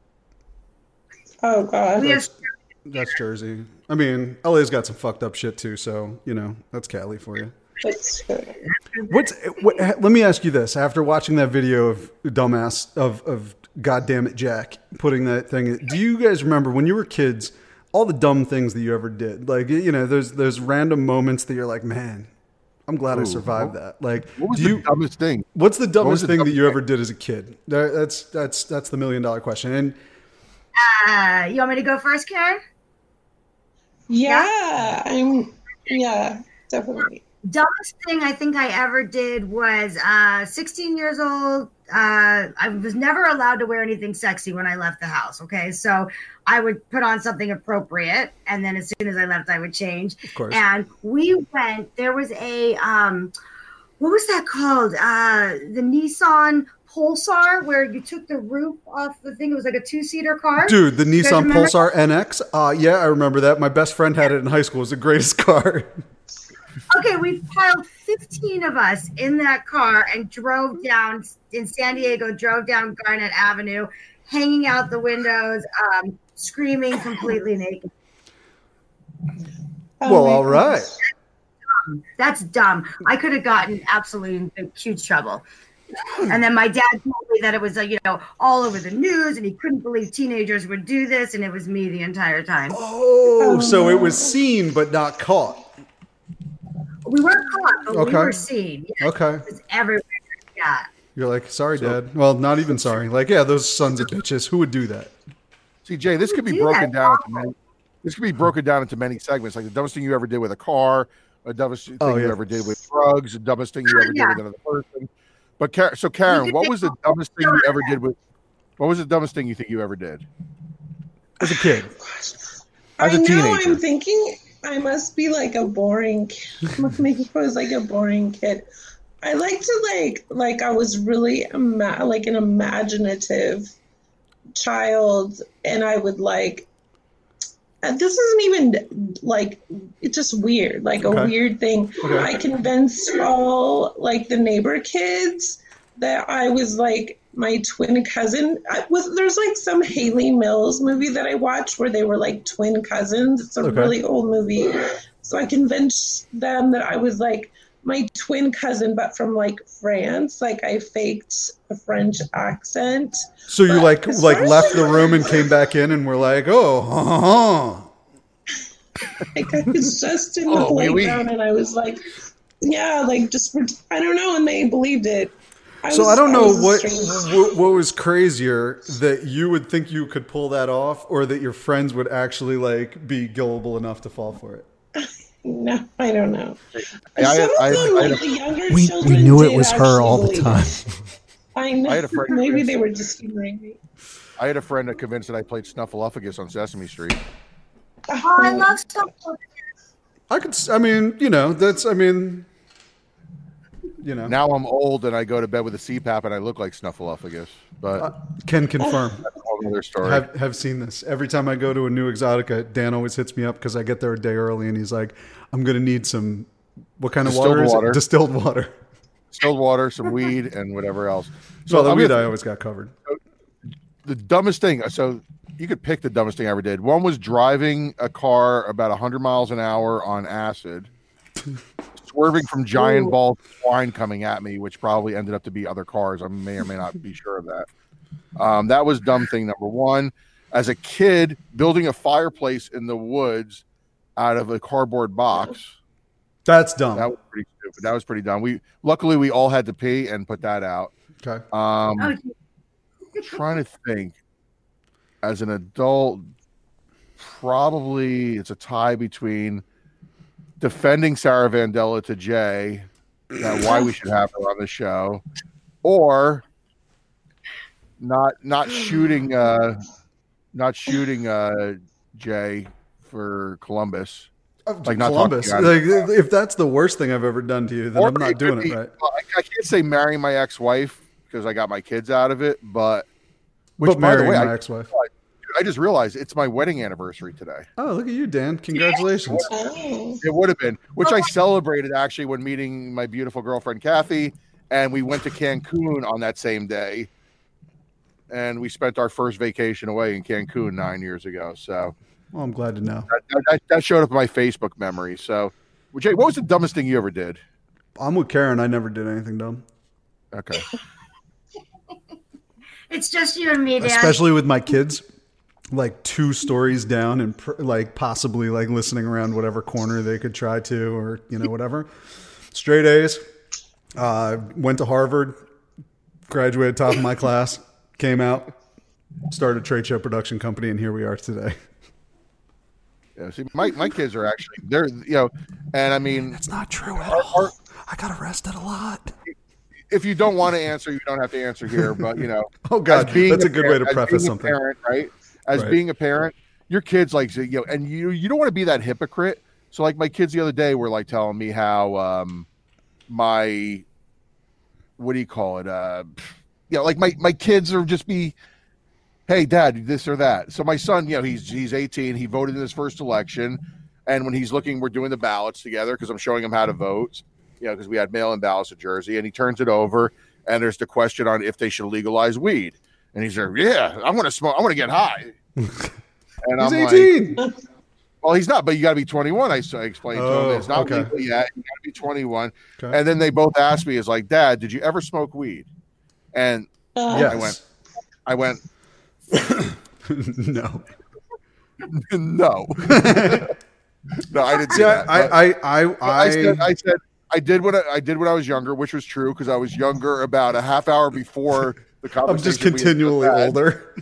Oh god. We have That's Jersey. I mean, L A's got some fucked up shit too, so you know that's Cali for you. It's true. What's what, let me ask you this: after watching that video of dumbass of of goddamn it Jack putting that thing, do you guys remember when you were kids all the dumb things that you ever did? Like, you know, there's there's random moments that you're like, man, I'm glad Ooh, I survived what, that. Like, what was do the you, dumbest thing? What's the dumbest the thing dumbest that you ever thing? did as a kid? That, that's that's that's the million dollar question. And Uh, you want me to go first, Karen? Yeah, I'm. Yeah, definitely. Dumbest thing I think I ever did was uh, sixteen years old. Uh, I was never allowed to wear anything sexy when I left the house. Okay, so I would put on something appropriate, and then as soon as I left, I would change. Of course. And we went. There was a um, what was that called? Uh, the Nissan Pulsar, where you took the roof off the thing. It was like a two-seater car. dude, the You guys Nissan remember? Pulsar N X. Uh, yeah, I remember that. My best friend had it in high school. It was the greatest car. Okay, we piled fifteen of us in that car and drove down in San Diego, drove down Garnet Avenue, hanging out the windows, um, screaming completely naked. Oh Well, my all right. gosh. That's dumb. I could have gotten absolutely in huge trouble. And then my dad told me that it was, uh, you know, all over the news, and he couldn't believe teenagers would do this, and it was me the entire time. Oh, Oh, so it no. was seen but not caught. We weren't caught, but Okay. we were seen. Yeah, Okay. it was everywhere. Yeah. You're like, sorry, Dad. Well, not even sorry. Like, yeah, those sons of bitches. Who would do that? See, Jay, this could be do broken that? down into many. This could be broken down into many segments, like the dumbest thing you ever did with a car, the dumbest thing Oh, you yeah. ever did with drugs, the dumbest thing you ever Yeah. did with another person. But Karen, so Karen, could what take was the all- dumbest thing you ever did with? What was the dumbest thing you think you ever did? As a kid. As I a know. teenager. I'm thinking I must be like a boring kid. Maybe I was like a boring kid. I like to like like I was really ima- like an imaginative child, and I would like. And this isn't even like it's just weird, like a Okay. weird thing. Okay. I convinced all like the neighbor kids that I was like my twin cousin. I was there's like some Haley Mills movie that I watched where they were like twin cousins. It's a Okay. really old movie. So I convinced them that I was like my twin cousin, but from like France. Like I faked a French accent. So you But like as like far as left the I room and remember- came back in and were like, oh, huh, Like I was just in the Oh, oui, oui. playground, and I was like, yeah, like just for, I don't know, and they believed it. I So was- I don't know was a what, strange- what what was crazier, that you would think you could pull that off, or that your friends would actually like be gullible enough to fall for it. No, I don't know. I- Some I- of them, I- like the younger We, children, we knew it did was her actually all the believe time. it. I know. I had a friend- Maybe they were just humoring me. I had a friend that convinced that I played Snuffleupagus on Sesame Street. Oh, I love stuff. I could, s- I mean, you know, that's, I mean, you know, Now I'm old and I go to bed with a C PAP and I look like Snuffleupagus, but can confirm. that's a whole other story. Have have seen this. Every time I go to a new Exotica, Dan always hits me up because I get there a day early, and he's like, "I'm gonna need some. What kind of Distilled water is water. it? Distilled water." Distilled water, some weed, and whatever else. So So the I'm weed gonna- I always got covered. the dumbest thing. So you could pick the dumbest thing I ever did. One was driving a car about one hundred miles an hour on acid, swerving from giant Ooh. balls of twine coming at me, which probably ended up to be other cars. I may or may not be sure of that. Um, that was dumb thing number one. As a kid, building a fireplace in the woods out of a cardboard box. That's dumb. That was pretty stupid. That was pretty dumb. We luckily we all had to pee and put that out. okay. Um, Oh, trying to think. As an adult, probably it's a tie between defending Sarah Vandella to Jay, that why we should have her on the show, or not not shooting uh not shooting uh Jay for Columbus. Like not Columbus. talking about Like, if that's the worst thing I've ever done to you, then Or I'm not could doing be- it right. well, I, I can't say marrying my ex-wife because I got my kids out of it, but which But by the marrying way, my I, ex-wife. I just realized it's my wedding anniversary today. Oh, look at you, Dan! Congratulations. Oh. It would have been, which I celebrated actually when meeting my beautiful girlfriend Kathy, and we went to Cancun on that same day, and we spent our first vacation away in Cancun nine years ago. So Well, I'm glad to know. that, that, that showed up in my Facebook memory. So, well, Jay, what was the dumbest thing you ever did? I'm with Karen. I never did anything dumb. Okay. It's just you and me, Dad. Especially with my kids, like two stories down and pr- like possibly like listening around whatever corner they could try to, or, you know, whatever. Straight A's. Uh, went to Harvard, graduated top of my class, came out, started a trade show production company, and here we are today. Yeah, see, my, my kids are actually, they're, you know, and I mean. That's not true at all. I got arrested a lot. If you don't want to answer, you don't have to answer here, but, you know. Oh, God, that's a, a good parent, way to preface something. Parent, right? As right. being a parent, your kids, like, you know, and you, you don't want to be that hypocrite. So, like, my kids the other day were, like, telling me how um, my, what do you call it? Uh, you know, like, my, my kids are just be, hey, Dad, this or that. So my son, you know, he's he's eighteen. He voted in his first election. And when he's looking, we're doing the ballots together because I'm showing him how to vote, you know, because we had mail-in ballots in Jersey. And he turns it over, and there's the question on if they should legalize weed. And he's like, yeah, I want to smoke. I want to get high. And he's I'm eighteen. Like, well, he's not, but you got to be twenty-one. I, I explained oh, to him. It's not okay. legal yet. You got to be twenty-one. Okay. And then they both asked me, is like, Dad, did you ever smoke weed? And Uh, yes. I went, I went, no, no, no, I didn't. See, I, I, I, I, I, said, I said, I did what I, I did when I was younger, which was true because I was younger about a half hour before the conversation. I'm just continually older.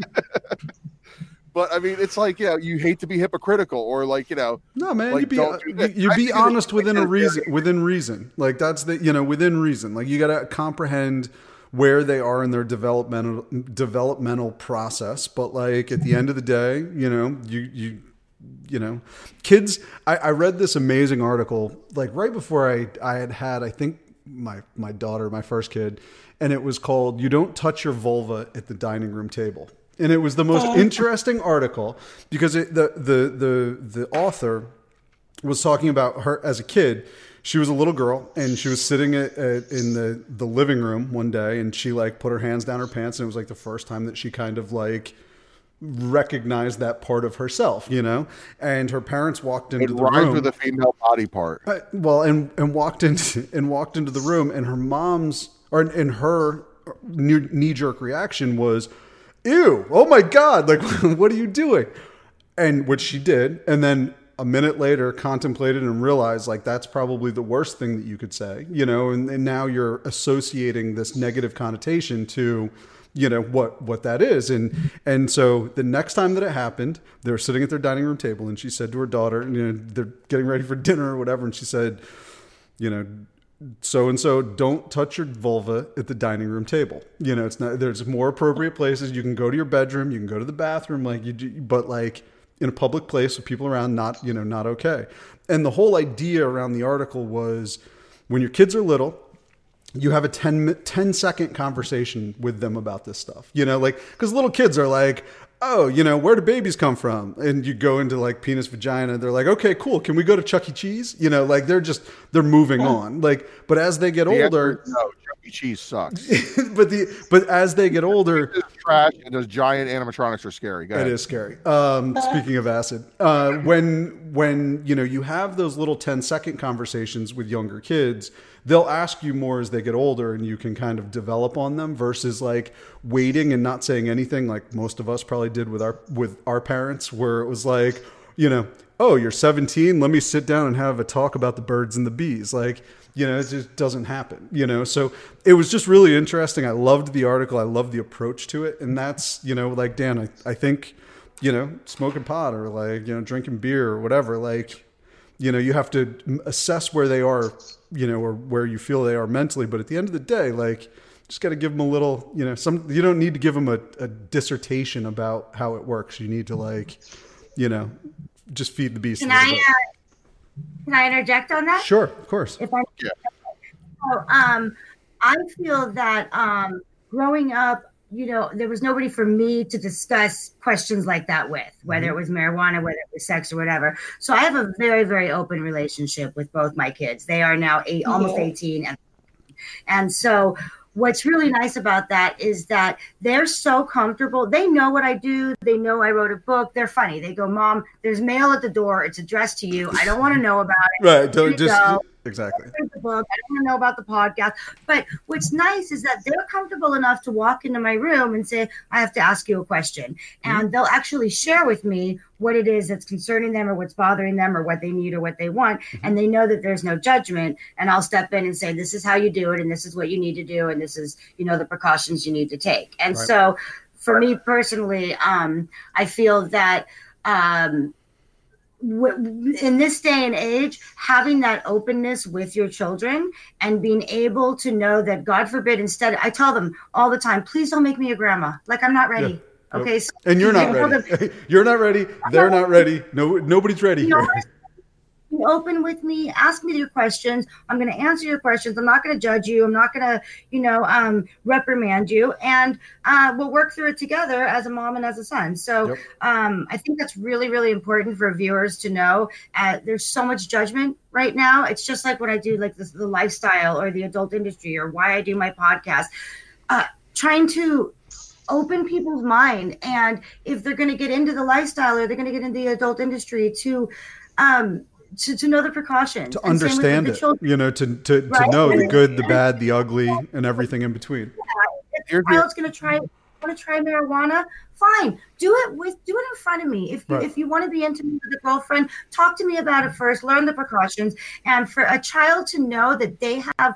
But I mean, it's like, you know, you hate to be hypocritical or like, you know, no, man, like, you be don't do you, you be I honest within a reason. Very- within reason, like that's the you know within reason. Like you got to comprehend where they are in their developmental developmental process. But like at the end of the day, you know, you you you know, kids. I, I read this amazing article like right before I I had had I think my my daughter, my first kid, and it was called "You Don't Touch Your Vulva at the Dining Room Table." And it was the most interesting article because it, the the the the author was talking about her as a kid. She was a little girl and she was sitting at, at, in the, the living room one day and she like put her hands down her pants and it was like the first time that she kind of like recognized that part of herself, you know. And her parents walked into it the rhymes room with the female body part. Uh, well, and and walked into and walked into the room and her mom's or and her knee jerk reaction was, ew, oh my God, like, what are you doing? And which she did. And then a minute later contemplated and realized like, that's probably the worst thing that you could say, you know, and, and now you're associating this negative connotation to, you know, what, what that is. And, and so the next time that it happened, they were sitting at their dining room table and she said to her daughter, you know, they're getting ready for dinner or whatever. And she said, you know, so-and-so, don't touch your vulva at the dining room table. You know, it's not, there's more appropriate places. You can go to your bedroom, you can go to the bathroom, like you do, but like in a public place with people around, not, you know, not okay. And the whole idea around the article was when your kids are little, you have a ten, ten second conversation with them about this stuff, you know, like, cause little kids are like, oh, you know, where do babies come from? And you go into like penis, vagina. They're like, okay, cool. Can we go to Chuck E. Cheese? You know, like they're just, they're moving on. Like, but as they get The older, answer is no, Chuck E. Cheese sucks. but the, but as they get older, It's trash and those giant animatronics are scary. Go it ahead. is scary. Um, speaking of acid, uh, when, when, you know, you have those little ten second conversations with younger kids, they'll ask you more as they get older and you can kind of develop on them versus like waiting and not saying anything like most of us probably did with our with our parents where it was like, you know, oh, you're seventeen, let me sit down and have a talk about the birds and the bees. Like, you know, it just doesn't happen, you know. So it was just really interesting. I loved the article. I loved the approach to it. And that's, you know, like, Dan, I, I think, you know, smoking pot or like, you know, drinking beer or whatever, like, you know, you have to assess where they are, you know, or where you feel they are mentally. But at the end of the day, like, just got to give them a little, you know, some, you don't need to give them a, a dissertation about how it works. You need to like, you know, just feed the beast. Can a I, little bit. uh, can I interject on that? Sure, of course. If I, Yeah. so, um, I feel that um, growing up, you know, there was nobody for me to discuss questions like that with, whether it was marijuana, whether it was sex or whatever. So I have a very, very open relationship with both my kids. They are now eight, almost Yeah. eighteen. And, and so what's really nice about that is that they're so comfortable. They know what I do. They know I wrote a book. They're funny. They go, Mom, there's mail at the door. It's addressed to you. I don't want to know about it. Right. Here Don't you just, go. exactly. The book. I don't want to know about the podcast. But what's nice is that they're comfortable enough to walk into my room and say, I have to ask you a question. And mm-hmm. they'll actually share with me what it is that's concerning them or what's bothering them or what they need or what they want. Mm-hmm. And they know that there's no judgment. And I'll step in and say, this is how you do it. And this is what you need to do. And this is, you know, the precautions you need to take. And right. so for me personally, um, I feel that um, in this day and age, having that openness with your children and being able to know that, God forbid, instead, I tell them all the time, please don't make me a grandma. Like, I'm not ready. Yeah. Okay. So and you're not ready. Them, you're not ready. They're not ready. No, nobody's ready. You know, be open with me. Ask me your questions. I'm going to answer your questions. I'm not going to judge you. I'm not going to, you know, um, reprimand you. And uh, we'll work through it together as a mom and as a son. So yep. um, I think that's really, really important for viewers to know. Uh, there's so much judgment right now. It's just like when I do like this, the lifestyle or the adult industry or why I do my podcast, uh, trying to open people's mind. And if they're going to get into the lifestyle or they're going to get into the adult industry to, um, To, to know the precautions, to understand it, you know, to to, right? to know the good, the bad, the ugly, and everything in between. Yeah. If your child's going to try, want to try marijuana, fine, do it with, do it in front of me. If you, right. if you want to be intimate with a girlfriend, talk to me about it first. Learn the precautions, and for a child to know that they have.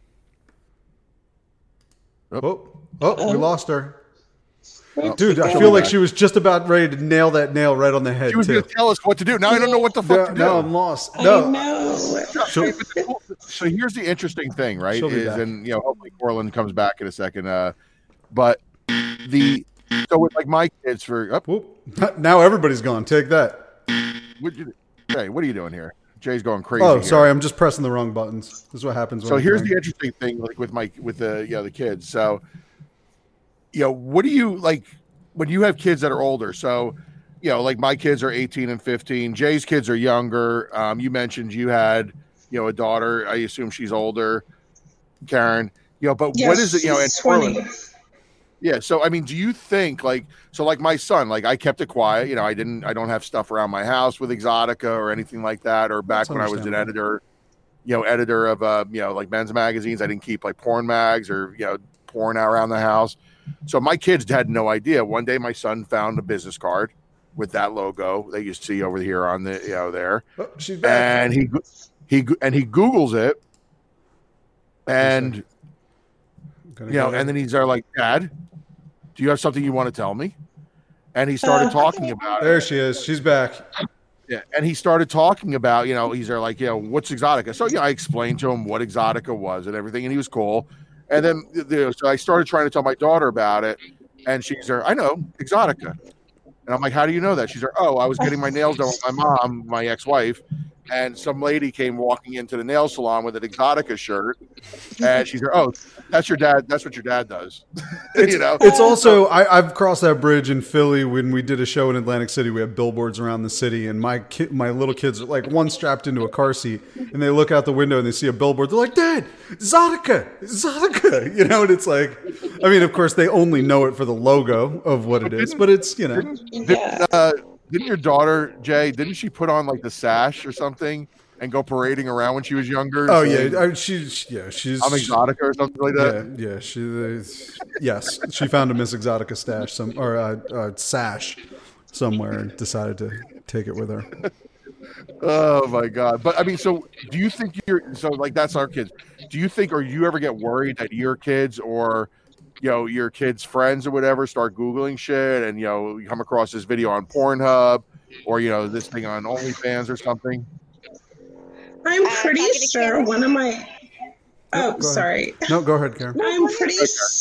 Oh, oh, we lost her. Dude, I feel like she was just about ready to nail that nail right on the head. She was going to tell us what to do. Now I don't know what the fuck no, to do. No, I'm lost. No. So, so here's the interesting thing, right? Is and you know, hopefully Corlin comes back in a second. Uh, but the so with like my kids for oh, now everybody's gone. Take that. What you, hey, what are you doing here? Jay's going crazy. Oh, here. sorry, I'm just pressing the wrong buttons. This is what happens. When so I'm here's playing. the interesting thing, like with my with the you know the kids. So. You know, what do you like when you have kids that are older? So, you know, like my kids are eighteen and fifteen. Jay's kids are younger. Um, you mentioned you had, you know, a daughter. I assume she's older, Karen. You know, but yes, what is it? You know, and twenty. Yeah. So, I mean, do you think like so? Like my son, like I kept it quiet. You know, I didn't. I don't have stuff around my house with Exotica or anything like that. Or back when I was an editor, you know, editor of uh, you know, like men's magazines, I didn't keep like porn mags or you know, porn around the house. So my kids had no idea. One day my son found a business card with that logo that you see over here on the, you know, there. Oh, she's back. And he, he, and he Googles it. And, you know, and then he's there like, Dad, do you have something you want to tell me? And he started talking about it. There she is. She's back. Yeah. And he started talking about, you know, he's there like, you know, what's Exotica? So, yeah, I explained to him what Exotica was and everything. And he was cool. And then you know, so I started trying to tell my daughter about it, and she's there, I know, Exotica. And I'm like, how do you know that? She's there, oh, I was getting my nails done with my mom, my ex-wife, and some lady came walking into the nail salon with an Exotica shirt, and she's there, oh, that's your dad. That's what your dad does. you know, it's also I, I've crossed that bridge in Philly when we did a show in Atlantic City. We have billboards around the city, and my kid, my little kids are like one strapped into a car seat, and they look out the window and they see a billboard. They're like, "Dad, Exotica, Exotica," you know, and it's like, I mean, of course, they only know it for the logo of what it is, but it's you know. Didn't, didn't, uh, didn't your daughter Jay? Didn't she put on like the sash or something? And go parading around when she was younger. Oh yeah, I, she's yeah she's. I'm Exotica or something like that. Yeah, yeah. She is, yes, she found a Miss Exotica stash some or a uh, uh, sash somewhere and decided to take it with her. Oh my god! But I mean, so do you think you're so like that's our kids? Do you think or you ever get worried that your kids or you know your kids' friends or whatever start Googling shit and you know you come across this video on Pornhub or you know this thing on OnlyFans or something? I'm pretty uh, sure one of my. Oh, no, sorry. No, go ahead, Karen. I'm pretty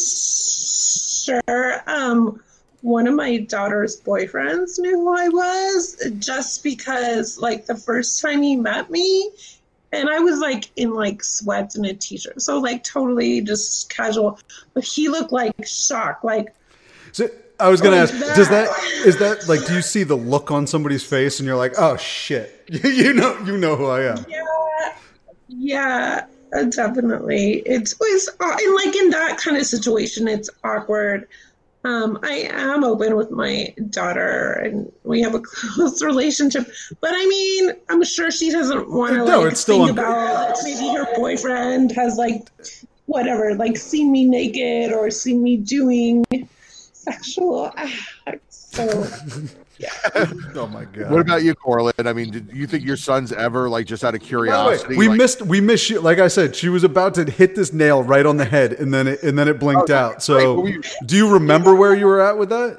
sure um, one of my daughter's boyfriends knew who I was just because, like, the first time he met me, and I was, like, in, like, sweats and a t-shirt. So, like, totally just casual. But he looked, like, shocked. Like, so, I was going to ask, that. does that, is that, like, do you see the look on somebody's face and you're like, oh, shit, you know, you know who I am. Yeah. Yeah, definitely. It's always, and like in that kind of situation, it's awkward. Um, I am open with my daughter, and we have a close relationship. But I mean, I'm sure she doesn't want to No, like it's still think un- about maybe her boyfriend has like whatever, like seen me naked or seen me doing sexual acts. So Oh my god. What about you, Corlin? I mean, did you think your son's ever like just out of By the way, curiosity? we like, missed we missed you. Like I said, she was about to hit this nail right on the head, and then it, and then it blinked Oh, out. great. So, What were you- do you remember where you were at with that?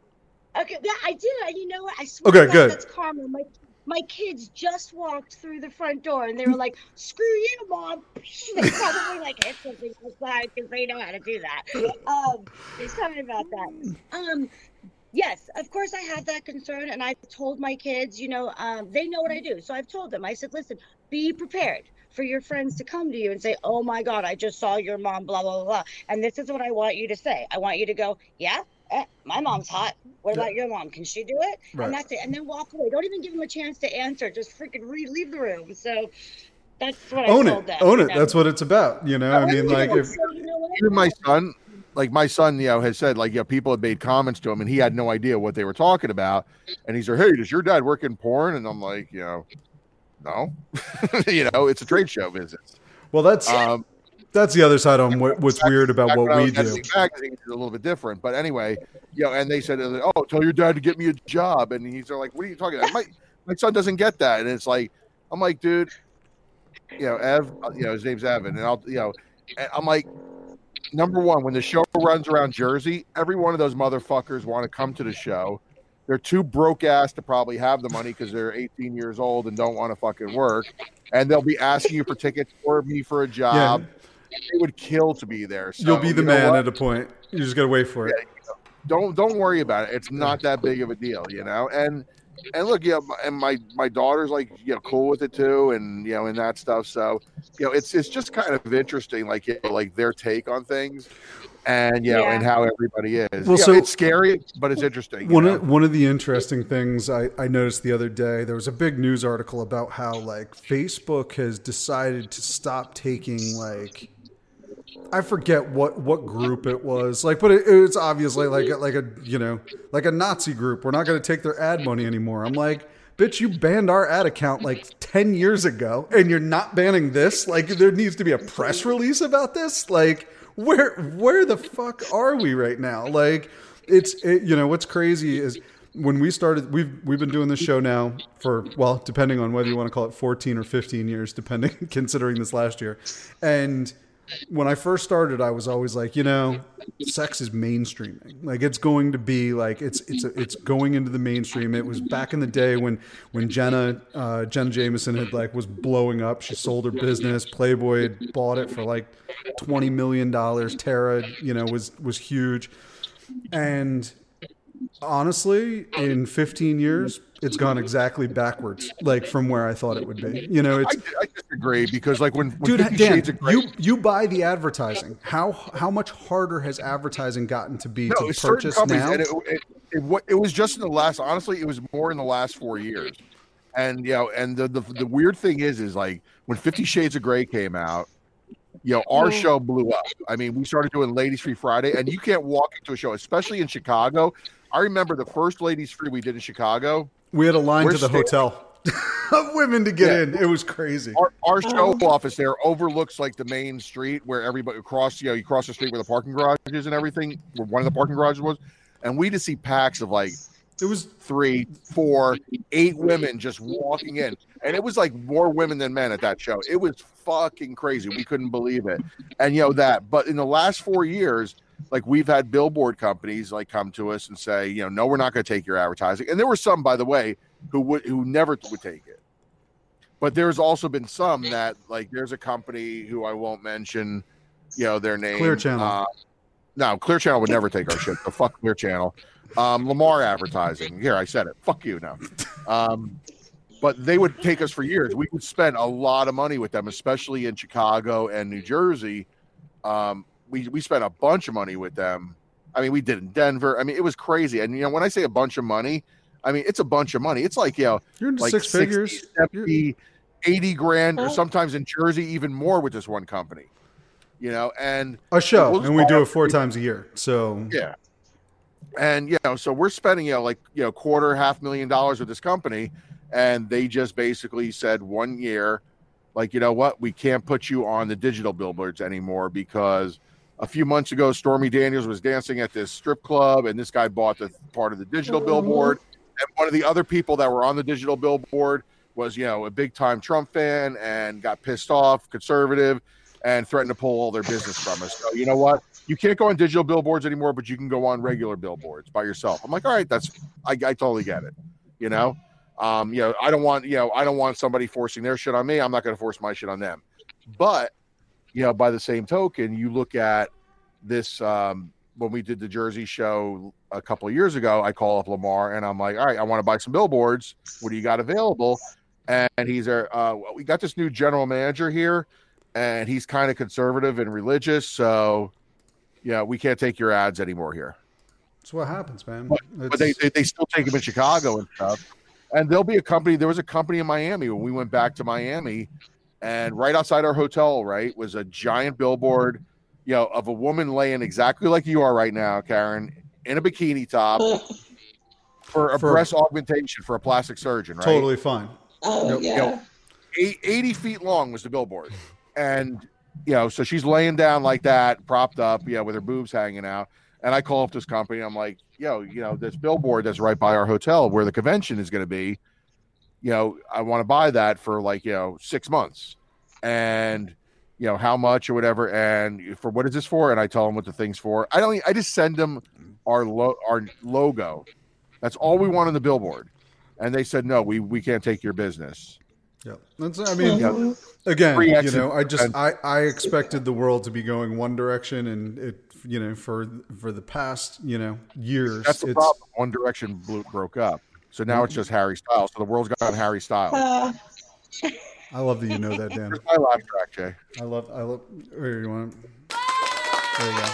Okay, yeah, I do. And you know what? I swear Okay, to God, good. that's karma. My my kids just walked through the front door and they were like, "Screw you, mom!" They probably like hit something outside because they know how to do that. Um, sorry about that. Um, yes, of course I have that concern, and I've told my kids. You know, um, they know what I do, so I've told them. I said, "Listen, be prepared for your friends to come to you and say, 'Oh my God, I just saw your mom,' blah blah blah, blah. And this is what I want you to say. I want you to go, yeah." Eh, my mom's hot. What about your mom? Can she do it? Right. And that's it. And then walk away. Don't even give them a chance to answer. Just freaking re- leave the room. So that's what I Own told it, them. own you it. know? That's what it's about. You know, I mean, like if So, you know what? even my son, like my son, you know, has said like, you know, people have made comments to him and he had no idea what they were talking about. And he said, "Hey, does your dad work in porn?" And I'm like, you know, no, you know, it's a trade show business. well, that's Um, that's the other side on what, what's weird about back what when I we was do. editing magazines, it's a little bit different, but anyway, you know, and they said, "Oh, tell your dad to get me a job," and he's like, "What are you talking about?" My my son doesn't get that, and it's like, I'm like, dude, you know, Ev, you know, his name's Evan, and I'll, you know, and I'm like, number one, when the show runs around Jersey, every one of those motherfuckers want to come to the show. They're too broke ass to probably have the money because they're eighteen years old and don't want to fucking work, and they'll be asking you for tickets or me for a job. They would kill to be there. So, You'll be the you know man what? at a point. You just gotta wait for it. Don't don't worry about it. It's not that big of a deal, you know. And and look, yeah, and my my daughter's like, you know, cool with it too, and you know, and that stuff. So, you know, it's it's just kind of interesting, like you know, like their take on things, and you know, Yeah. and how everybody is. Well, You know, so- it's scary, but it's interesting. you One know? of, one of the interesting things I, I noticed the other day, there was a big news article about how like Facebook has decided to stop taking like, I forget what, what group it was like, but it, it's obviously like a, like a, you know, like a Nazi group. We're not going to take their ad money anymore. I'm like, bitch, you banned our ad account like ten years ago and you're not banning this. Like there needs to be a press release about this. Like where, where the fuck are we right now? Like it's, it, you know, what's crazy is when we started, we've, we've been doing this show now for, well, depending on whether you want to call it fourteen or fifteen years, depending, considering this last year. And when I first started, I was always like, you know, sex is mainstreaming. Like it's going to be like it's it's it's going into the mainstream. It was back in the day when when Jenna uh, Jenna Jameson had like was blowing up. She sold her business. Playboy had bought it for like twenty million dollars. Tara, you know, was was huge. And honestly, in fifteen years, it's gone exactly backwards, like from where I thought it would be. You know, it's I, I disagree because like when, when dude, Fifty Dan, Shades of Grey, you you buy the advertising. How how much harder has advertising gotten to be no, to it's certain purchase companies, now? and it, it, it, wa- it was just in the last. Honestly, it was more in the last four years. And you know, and the, the the weird thing is, is like when Fifty Shades of Grey came out, you know, our show blew up. I mean, we started doing Ladies Free Friday, and you can't walk into a show, especially in Chicago. I remember the first Ladies Free we did in Chicago. We had a line We're to the staying- hotel of women to get Yeah. in. It was crazy. Our, our show office there overlooks like the main street where everybody across, you know, you cross the street where the parking garages and everything, where one of the parking garages was, and we just see packs of like It was three, four, eight women just walking in. And it was like more women than men at that show. It was fucking crazy. We couldn't believe it. And you know that. But in the last four years, like we've had billboard companies like come to us and say, you know, no, we're not going to take your advertising. And there were some, by the way, who would who never would take it. But there's also been some that like there's a company who I won't mention, you know, their name. Clear Channel. Uh, no, Clear Channel would never take our shit. So fuck Clear Channel. Um, Lamar Advertising. Here, I said it. Fuck you now. Um, but they would take us for years. We would spend a lot of money with them, especially in Chicago and New Jersey. Um, we we spent a bunch of money with them. I mean, we did in Denver. I mean, it was crazy. And you know, when I say a bunch of money, I mean it's a bunch of money. It's like, you know, you're into like six sixty, figures. seventy, eighty grand, or sometimes in Jersey even more with this one company. You know, and A show, We'll and we do start- it four times a year. So yeah. And, you know, so we're spending, you know, like, you know, quarter, half million dollars with this company. And they just basically said one year, like, you know what, we can't put you on the digital billboards anymore because a few months ago, Stormy Daniels was dancing at this strip club and this guy bought the part of the digital billboard. And one of the other people that were on the digital billboard was, you know, a big time Trump fan and got pissed off, conservative, and threatened to pull all their business from us. So, you know what? You can't go on digital billboards anymore, but you can go on regular billboards by yourself. I'm like, all right, that's, I, I totally get it. You know, um, you know, I don't want, you know, I don't want somebody forcing their shit on me. I'm not going to force my shit on them. But, you know, by the same token, you look at this, um, when we did the Jersey show a couple of years ago, I call up Lamar and I'm like, all right, I want to buy some billboards. What do you got available? And he's there. Uh, we got this new general manager here and he's kind of conservative and religious. So, yeah, we can't take your ads anymore here. That's what happens, man. But, but they, they they still take them in Chicago and stuff. And there'll be a company. There was a company in Miami when we went back to Miami, and right outside our hotel, right, was a giant billboard, you know, of a woman laying exactly like you are right now, Karen, in a bikini top for a For- breast augmentation for a plastic surgeon, right? Totally fine. Oh, Yep, yeah. you know, eight- eighty feet long was the billboard. And, you know, so she's laying down like that, propped up, you know, with her boobs hanging out. And I call up this company. I'm like, yo, you know, this billboard that's right by our hotel where the convention is going to be, you know, I want to buy that for like, you know, six months. And, you know, how much or whatever. And for what is this for? And I tell them what the thing's for. I don't, I just send them our, lo- our logo. That's all we want on the billboard. And they said, no, we, we can't take your business. Yeah, that's. I mean, Yeah. again, Free you exit know, I just and- I, I expected the world to be going one direction, and it, you know, for for the past, you know, years, That's the it's, problem. One Direction blew, broke up. So now it's just Harry Styles. So the world's got Harry Styles. Uh, I love that you know that, Dan. Here's my laugh track, Jay. I love. I love. Here you want. There you go.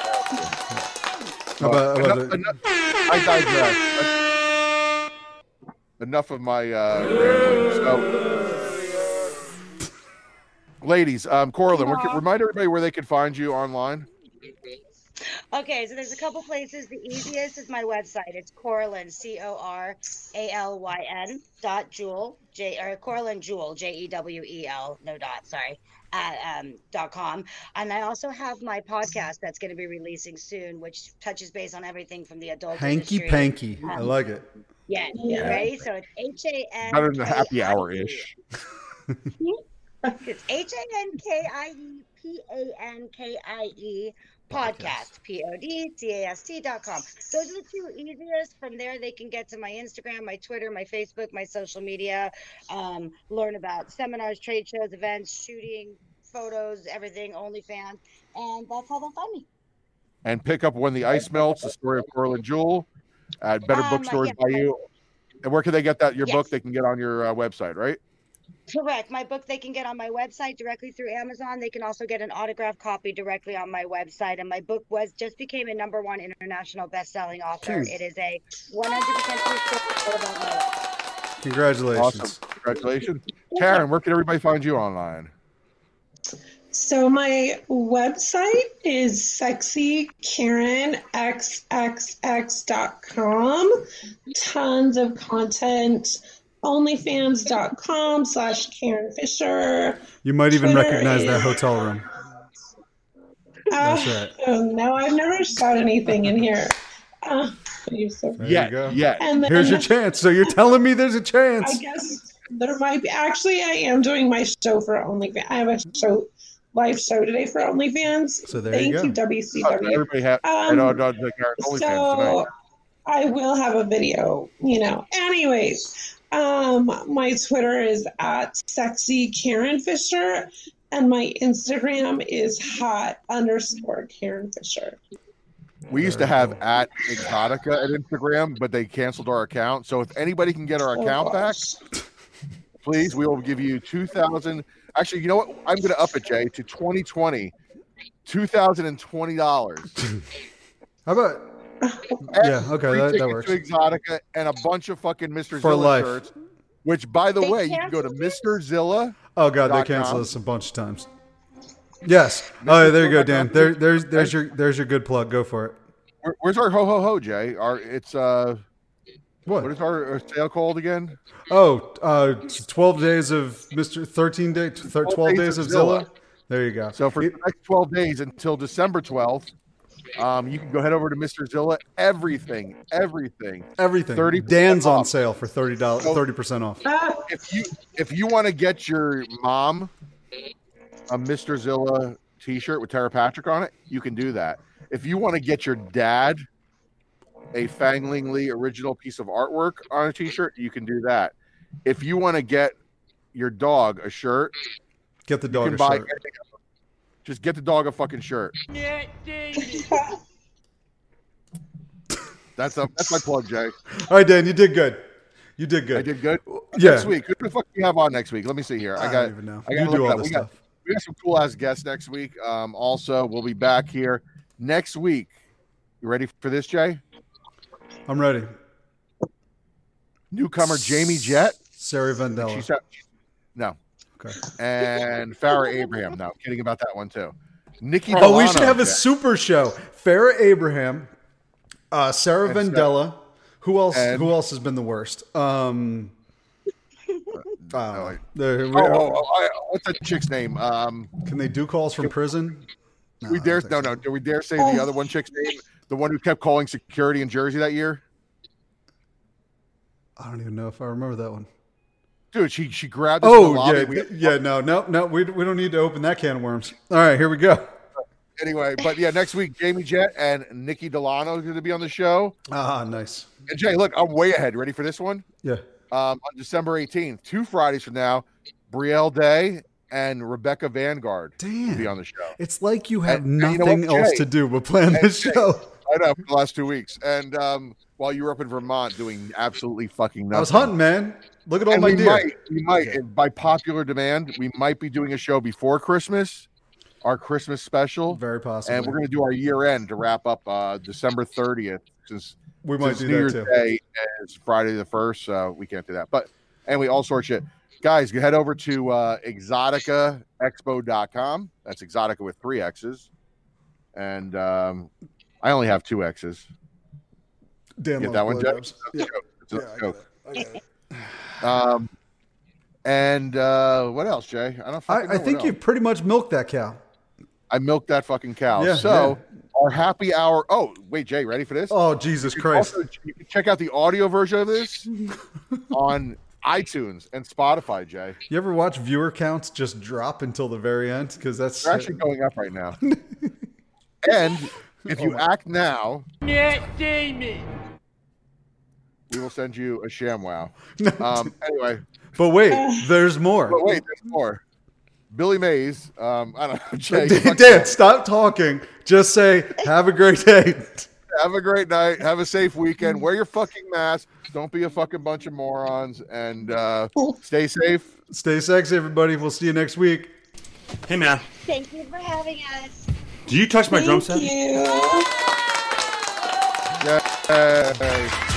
How about, how about enough, the- enough, I digress. Enough of my uh, rambling. So, ladies, um, Coraline, where can- remind everybody where they can find you online. Okay, so there's a couple places. The easiest is my website. It's Coralyn, C O R A L Y N dot Jewel, J or Coralyn Jewel, J E W E L, no dot, sorry, at um, dot com. And I also have my podcast that's going to be releasing soon, which touches base on everything from the adult hanky industry. panky? I like it. Yeah, Yeah. ready? So it's H A N. Better than the happy hour ish. It's H A N K I E P A N K I E podcast, P O D C A S T dot com. Those are the two easiest. From there, they can get to my Instagram, my Twitter, my Facebook, my social media, um, learn about seminars, trade shows, events, shooting, photos, everything, OnlyFans, and that's how they'll find me. And pick up When the Ice Melts, the story of Coraline Jewel at Better Um, Bookstores yeah, by you. And where can they get that? Your Yes. book they can get on your uh, website, right? Correct. My book they can get on my website directly through Amazon. They can also get an autographed copy directly on my website. And my book was just became a number one international best-selling author. Jeez. It is a one hundred percent true story about my life. Congratulations. Awesome. Congratulations. Karen, where can everybody find you online? So my website is sexy karen x x x dot com. Tons of content. onlyfans.com slash Karen Fisher. You might even Twitter recognize that is- hotel room. That's right. Oh, no, I've never shot anything in here. Uh, you're so There Yeah, you go. yeah. And then Here's your chance. So you're telling me there's a I chance. guess there might be. Actually, I am doing my show for OnlyFans. I have a show, live show today for OnlyFans. So there Thank you go. you, W C Oh, W. everybody have. I Um, know I'm not the Karen OnlyFans So tonight. I will have a video, you know. Anyways, um, my Twitter is at sexy Karen Fisher, and my Instagram is hot underscore Karen Fisher. We used to have at Exotica at Instagram, but they canceled our account. So if anybody can get our Oh, account back, gosh. please, we will give you two thousand. Actually, you know what? I'm going to up it, Jay, to twenty twenty, two thousand twenty dollars. How about Yeah, okay, that- that works. To Exotica and a bunch of fucking Mister For Zilla life. shirts. Which, by the They way, you can go to canceled it? Mister Zilla. Oh god, they Dot com. canceled us a bunch of times. Yes. Oh, there you go, Dan. There, there's, there's your, there's your good plug. Go for it. Where, where's our ho ho ho, Jay? Our it's uh, What? what is our, our sale called again? Oh, uh, twelve days of Mister thirteen day, twelve days of Zilla. There you go. So for It- the next twelve days until December twelfth, um, you can go head over to Mister Zilla. Everything, everything. everything. thirty Dan's on off. sale for thirty dollars, Oh. thirty percent off. Ah, If you if you want to get your mom a Mister Zilla T-shirt with Tara Patrick on it, you can do that. If you want to get your dad a Fangling Lee original piece of artwork on a T-shirt, you can do that. If you want to get your dog a shirt, Get the you dog can a buy. shirt. Just get the dog a fucking shirt. That's a, that's my plug, Jay. All right, Dan, you did good. You did good. I did good. Yeah. Next week, who the fuck do you have on next week? Let me see here. I, I got. don't even know. I gotta You look do it all up. this we got, stuff. We got some cool ass guests next week. Um, also, we'll be back here next week. You ready for this, Jay? I'm ready. Newcomer Jamie Jett. Sarah Vandella. She's no, Okay. and Farrah Abraham. No, kidding about that one too. Nikki. Oh, we Delano, should have a Jay. super show. Farrah Abraham, uh, Sarah And Vandella. Who else? and- Who else has been the worst? Um, uh, wait. the- Oh, oh, oh, I, what's that chick's name? Um, Can they do calls from prison? No, we I dare don't no think no. so. Do we dare say the other one chick's name? The one who kept calling security in Jersey that year. I don't even know if I remember that one. Dude, she she grabbed us in the Oh lobby. yeah, We- yeah. No, no, no. We we don't need to open that can of worms. All right, here we go. Anyway, but yeah, next week Jamie Jett and Nikki Delano is going to be on the show. Ah, nice. And Jay, look, I'm way ahead. Ready for this one? Yeah. Um, on December eighteenth, two Fridays from now, Brielle Day and Rebecca Vanguard will be Damn. on the show. It's like you have And- and you know nothing what, else Jay? to do but plan And this Jay, show. I know for the last two weeks, and um, while you were up in Vermont doing absolutely fucking nothing. I was hunting, man. Look at all And my we deer. might, we might, and by popular demand, we might be doing a show before Christmas, our Christmas special, Very possible. and we're going to do our year end to wrap up uh, December thirtieth, since we might since do New Year's that too. Day is Friday the first, so we can't do that. But anyway, all sorts of shit. Guys, you head over to uh, exotica expo dot com. That's Exotica with three X's. And um, I only have two X's. Dan Get loves that one, Jeff? blowjobs. That's a Yeah. joke. It's a Yeah, I joke. get it. I get it. Um, and uh, what else, Jay? I don't. I, fucking I know think what you else. pretty much milked that cow. I milked that fucking cow. Yeah, so our happy hour. Oh, wait, Jay, ready for this? Oh, Jesus You can Christ. also- you can check out the audio version of this on iTunes and Spotify, Jay. You ever watch viewer counts just drop until the very end? Because that's They're actually going up right now. And if you act now, we will send you a ShamWow. Um, anyway, But wait, there's more. but wait, there's more. Billy Mays. Um, I don't know. Jay, Dan, fuck Dan, that. stop talking. Just say, have a great day. Have a great night. Have a safe weekend. Wear your fucking mask. Don't be a fucking bunch of morons. And uh, stay safe. Stay sexy, everybody. We'll see you next week. Hey, man. Thank you for having us. Do you touch my drum thank set? you. Yay.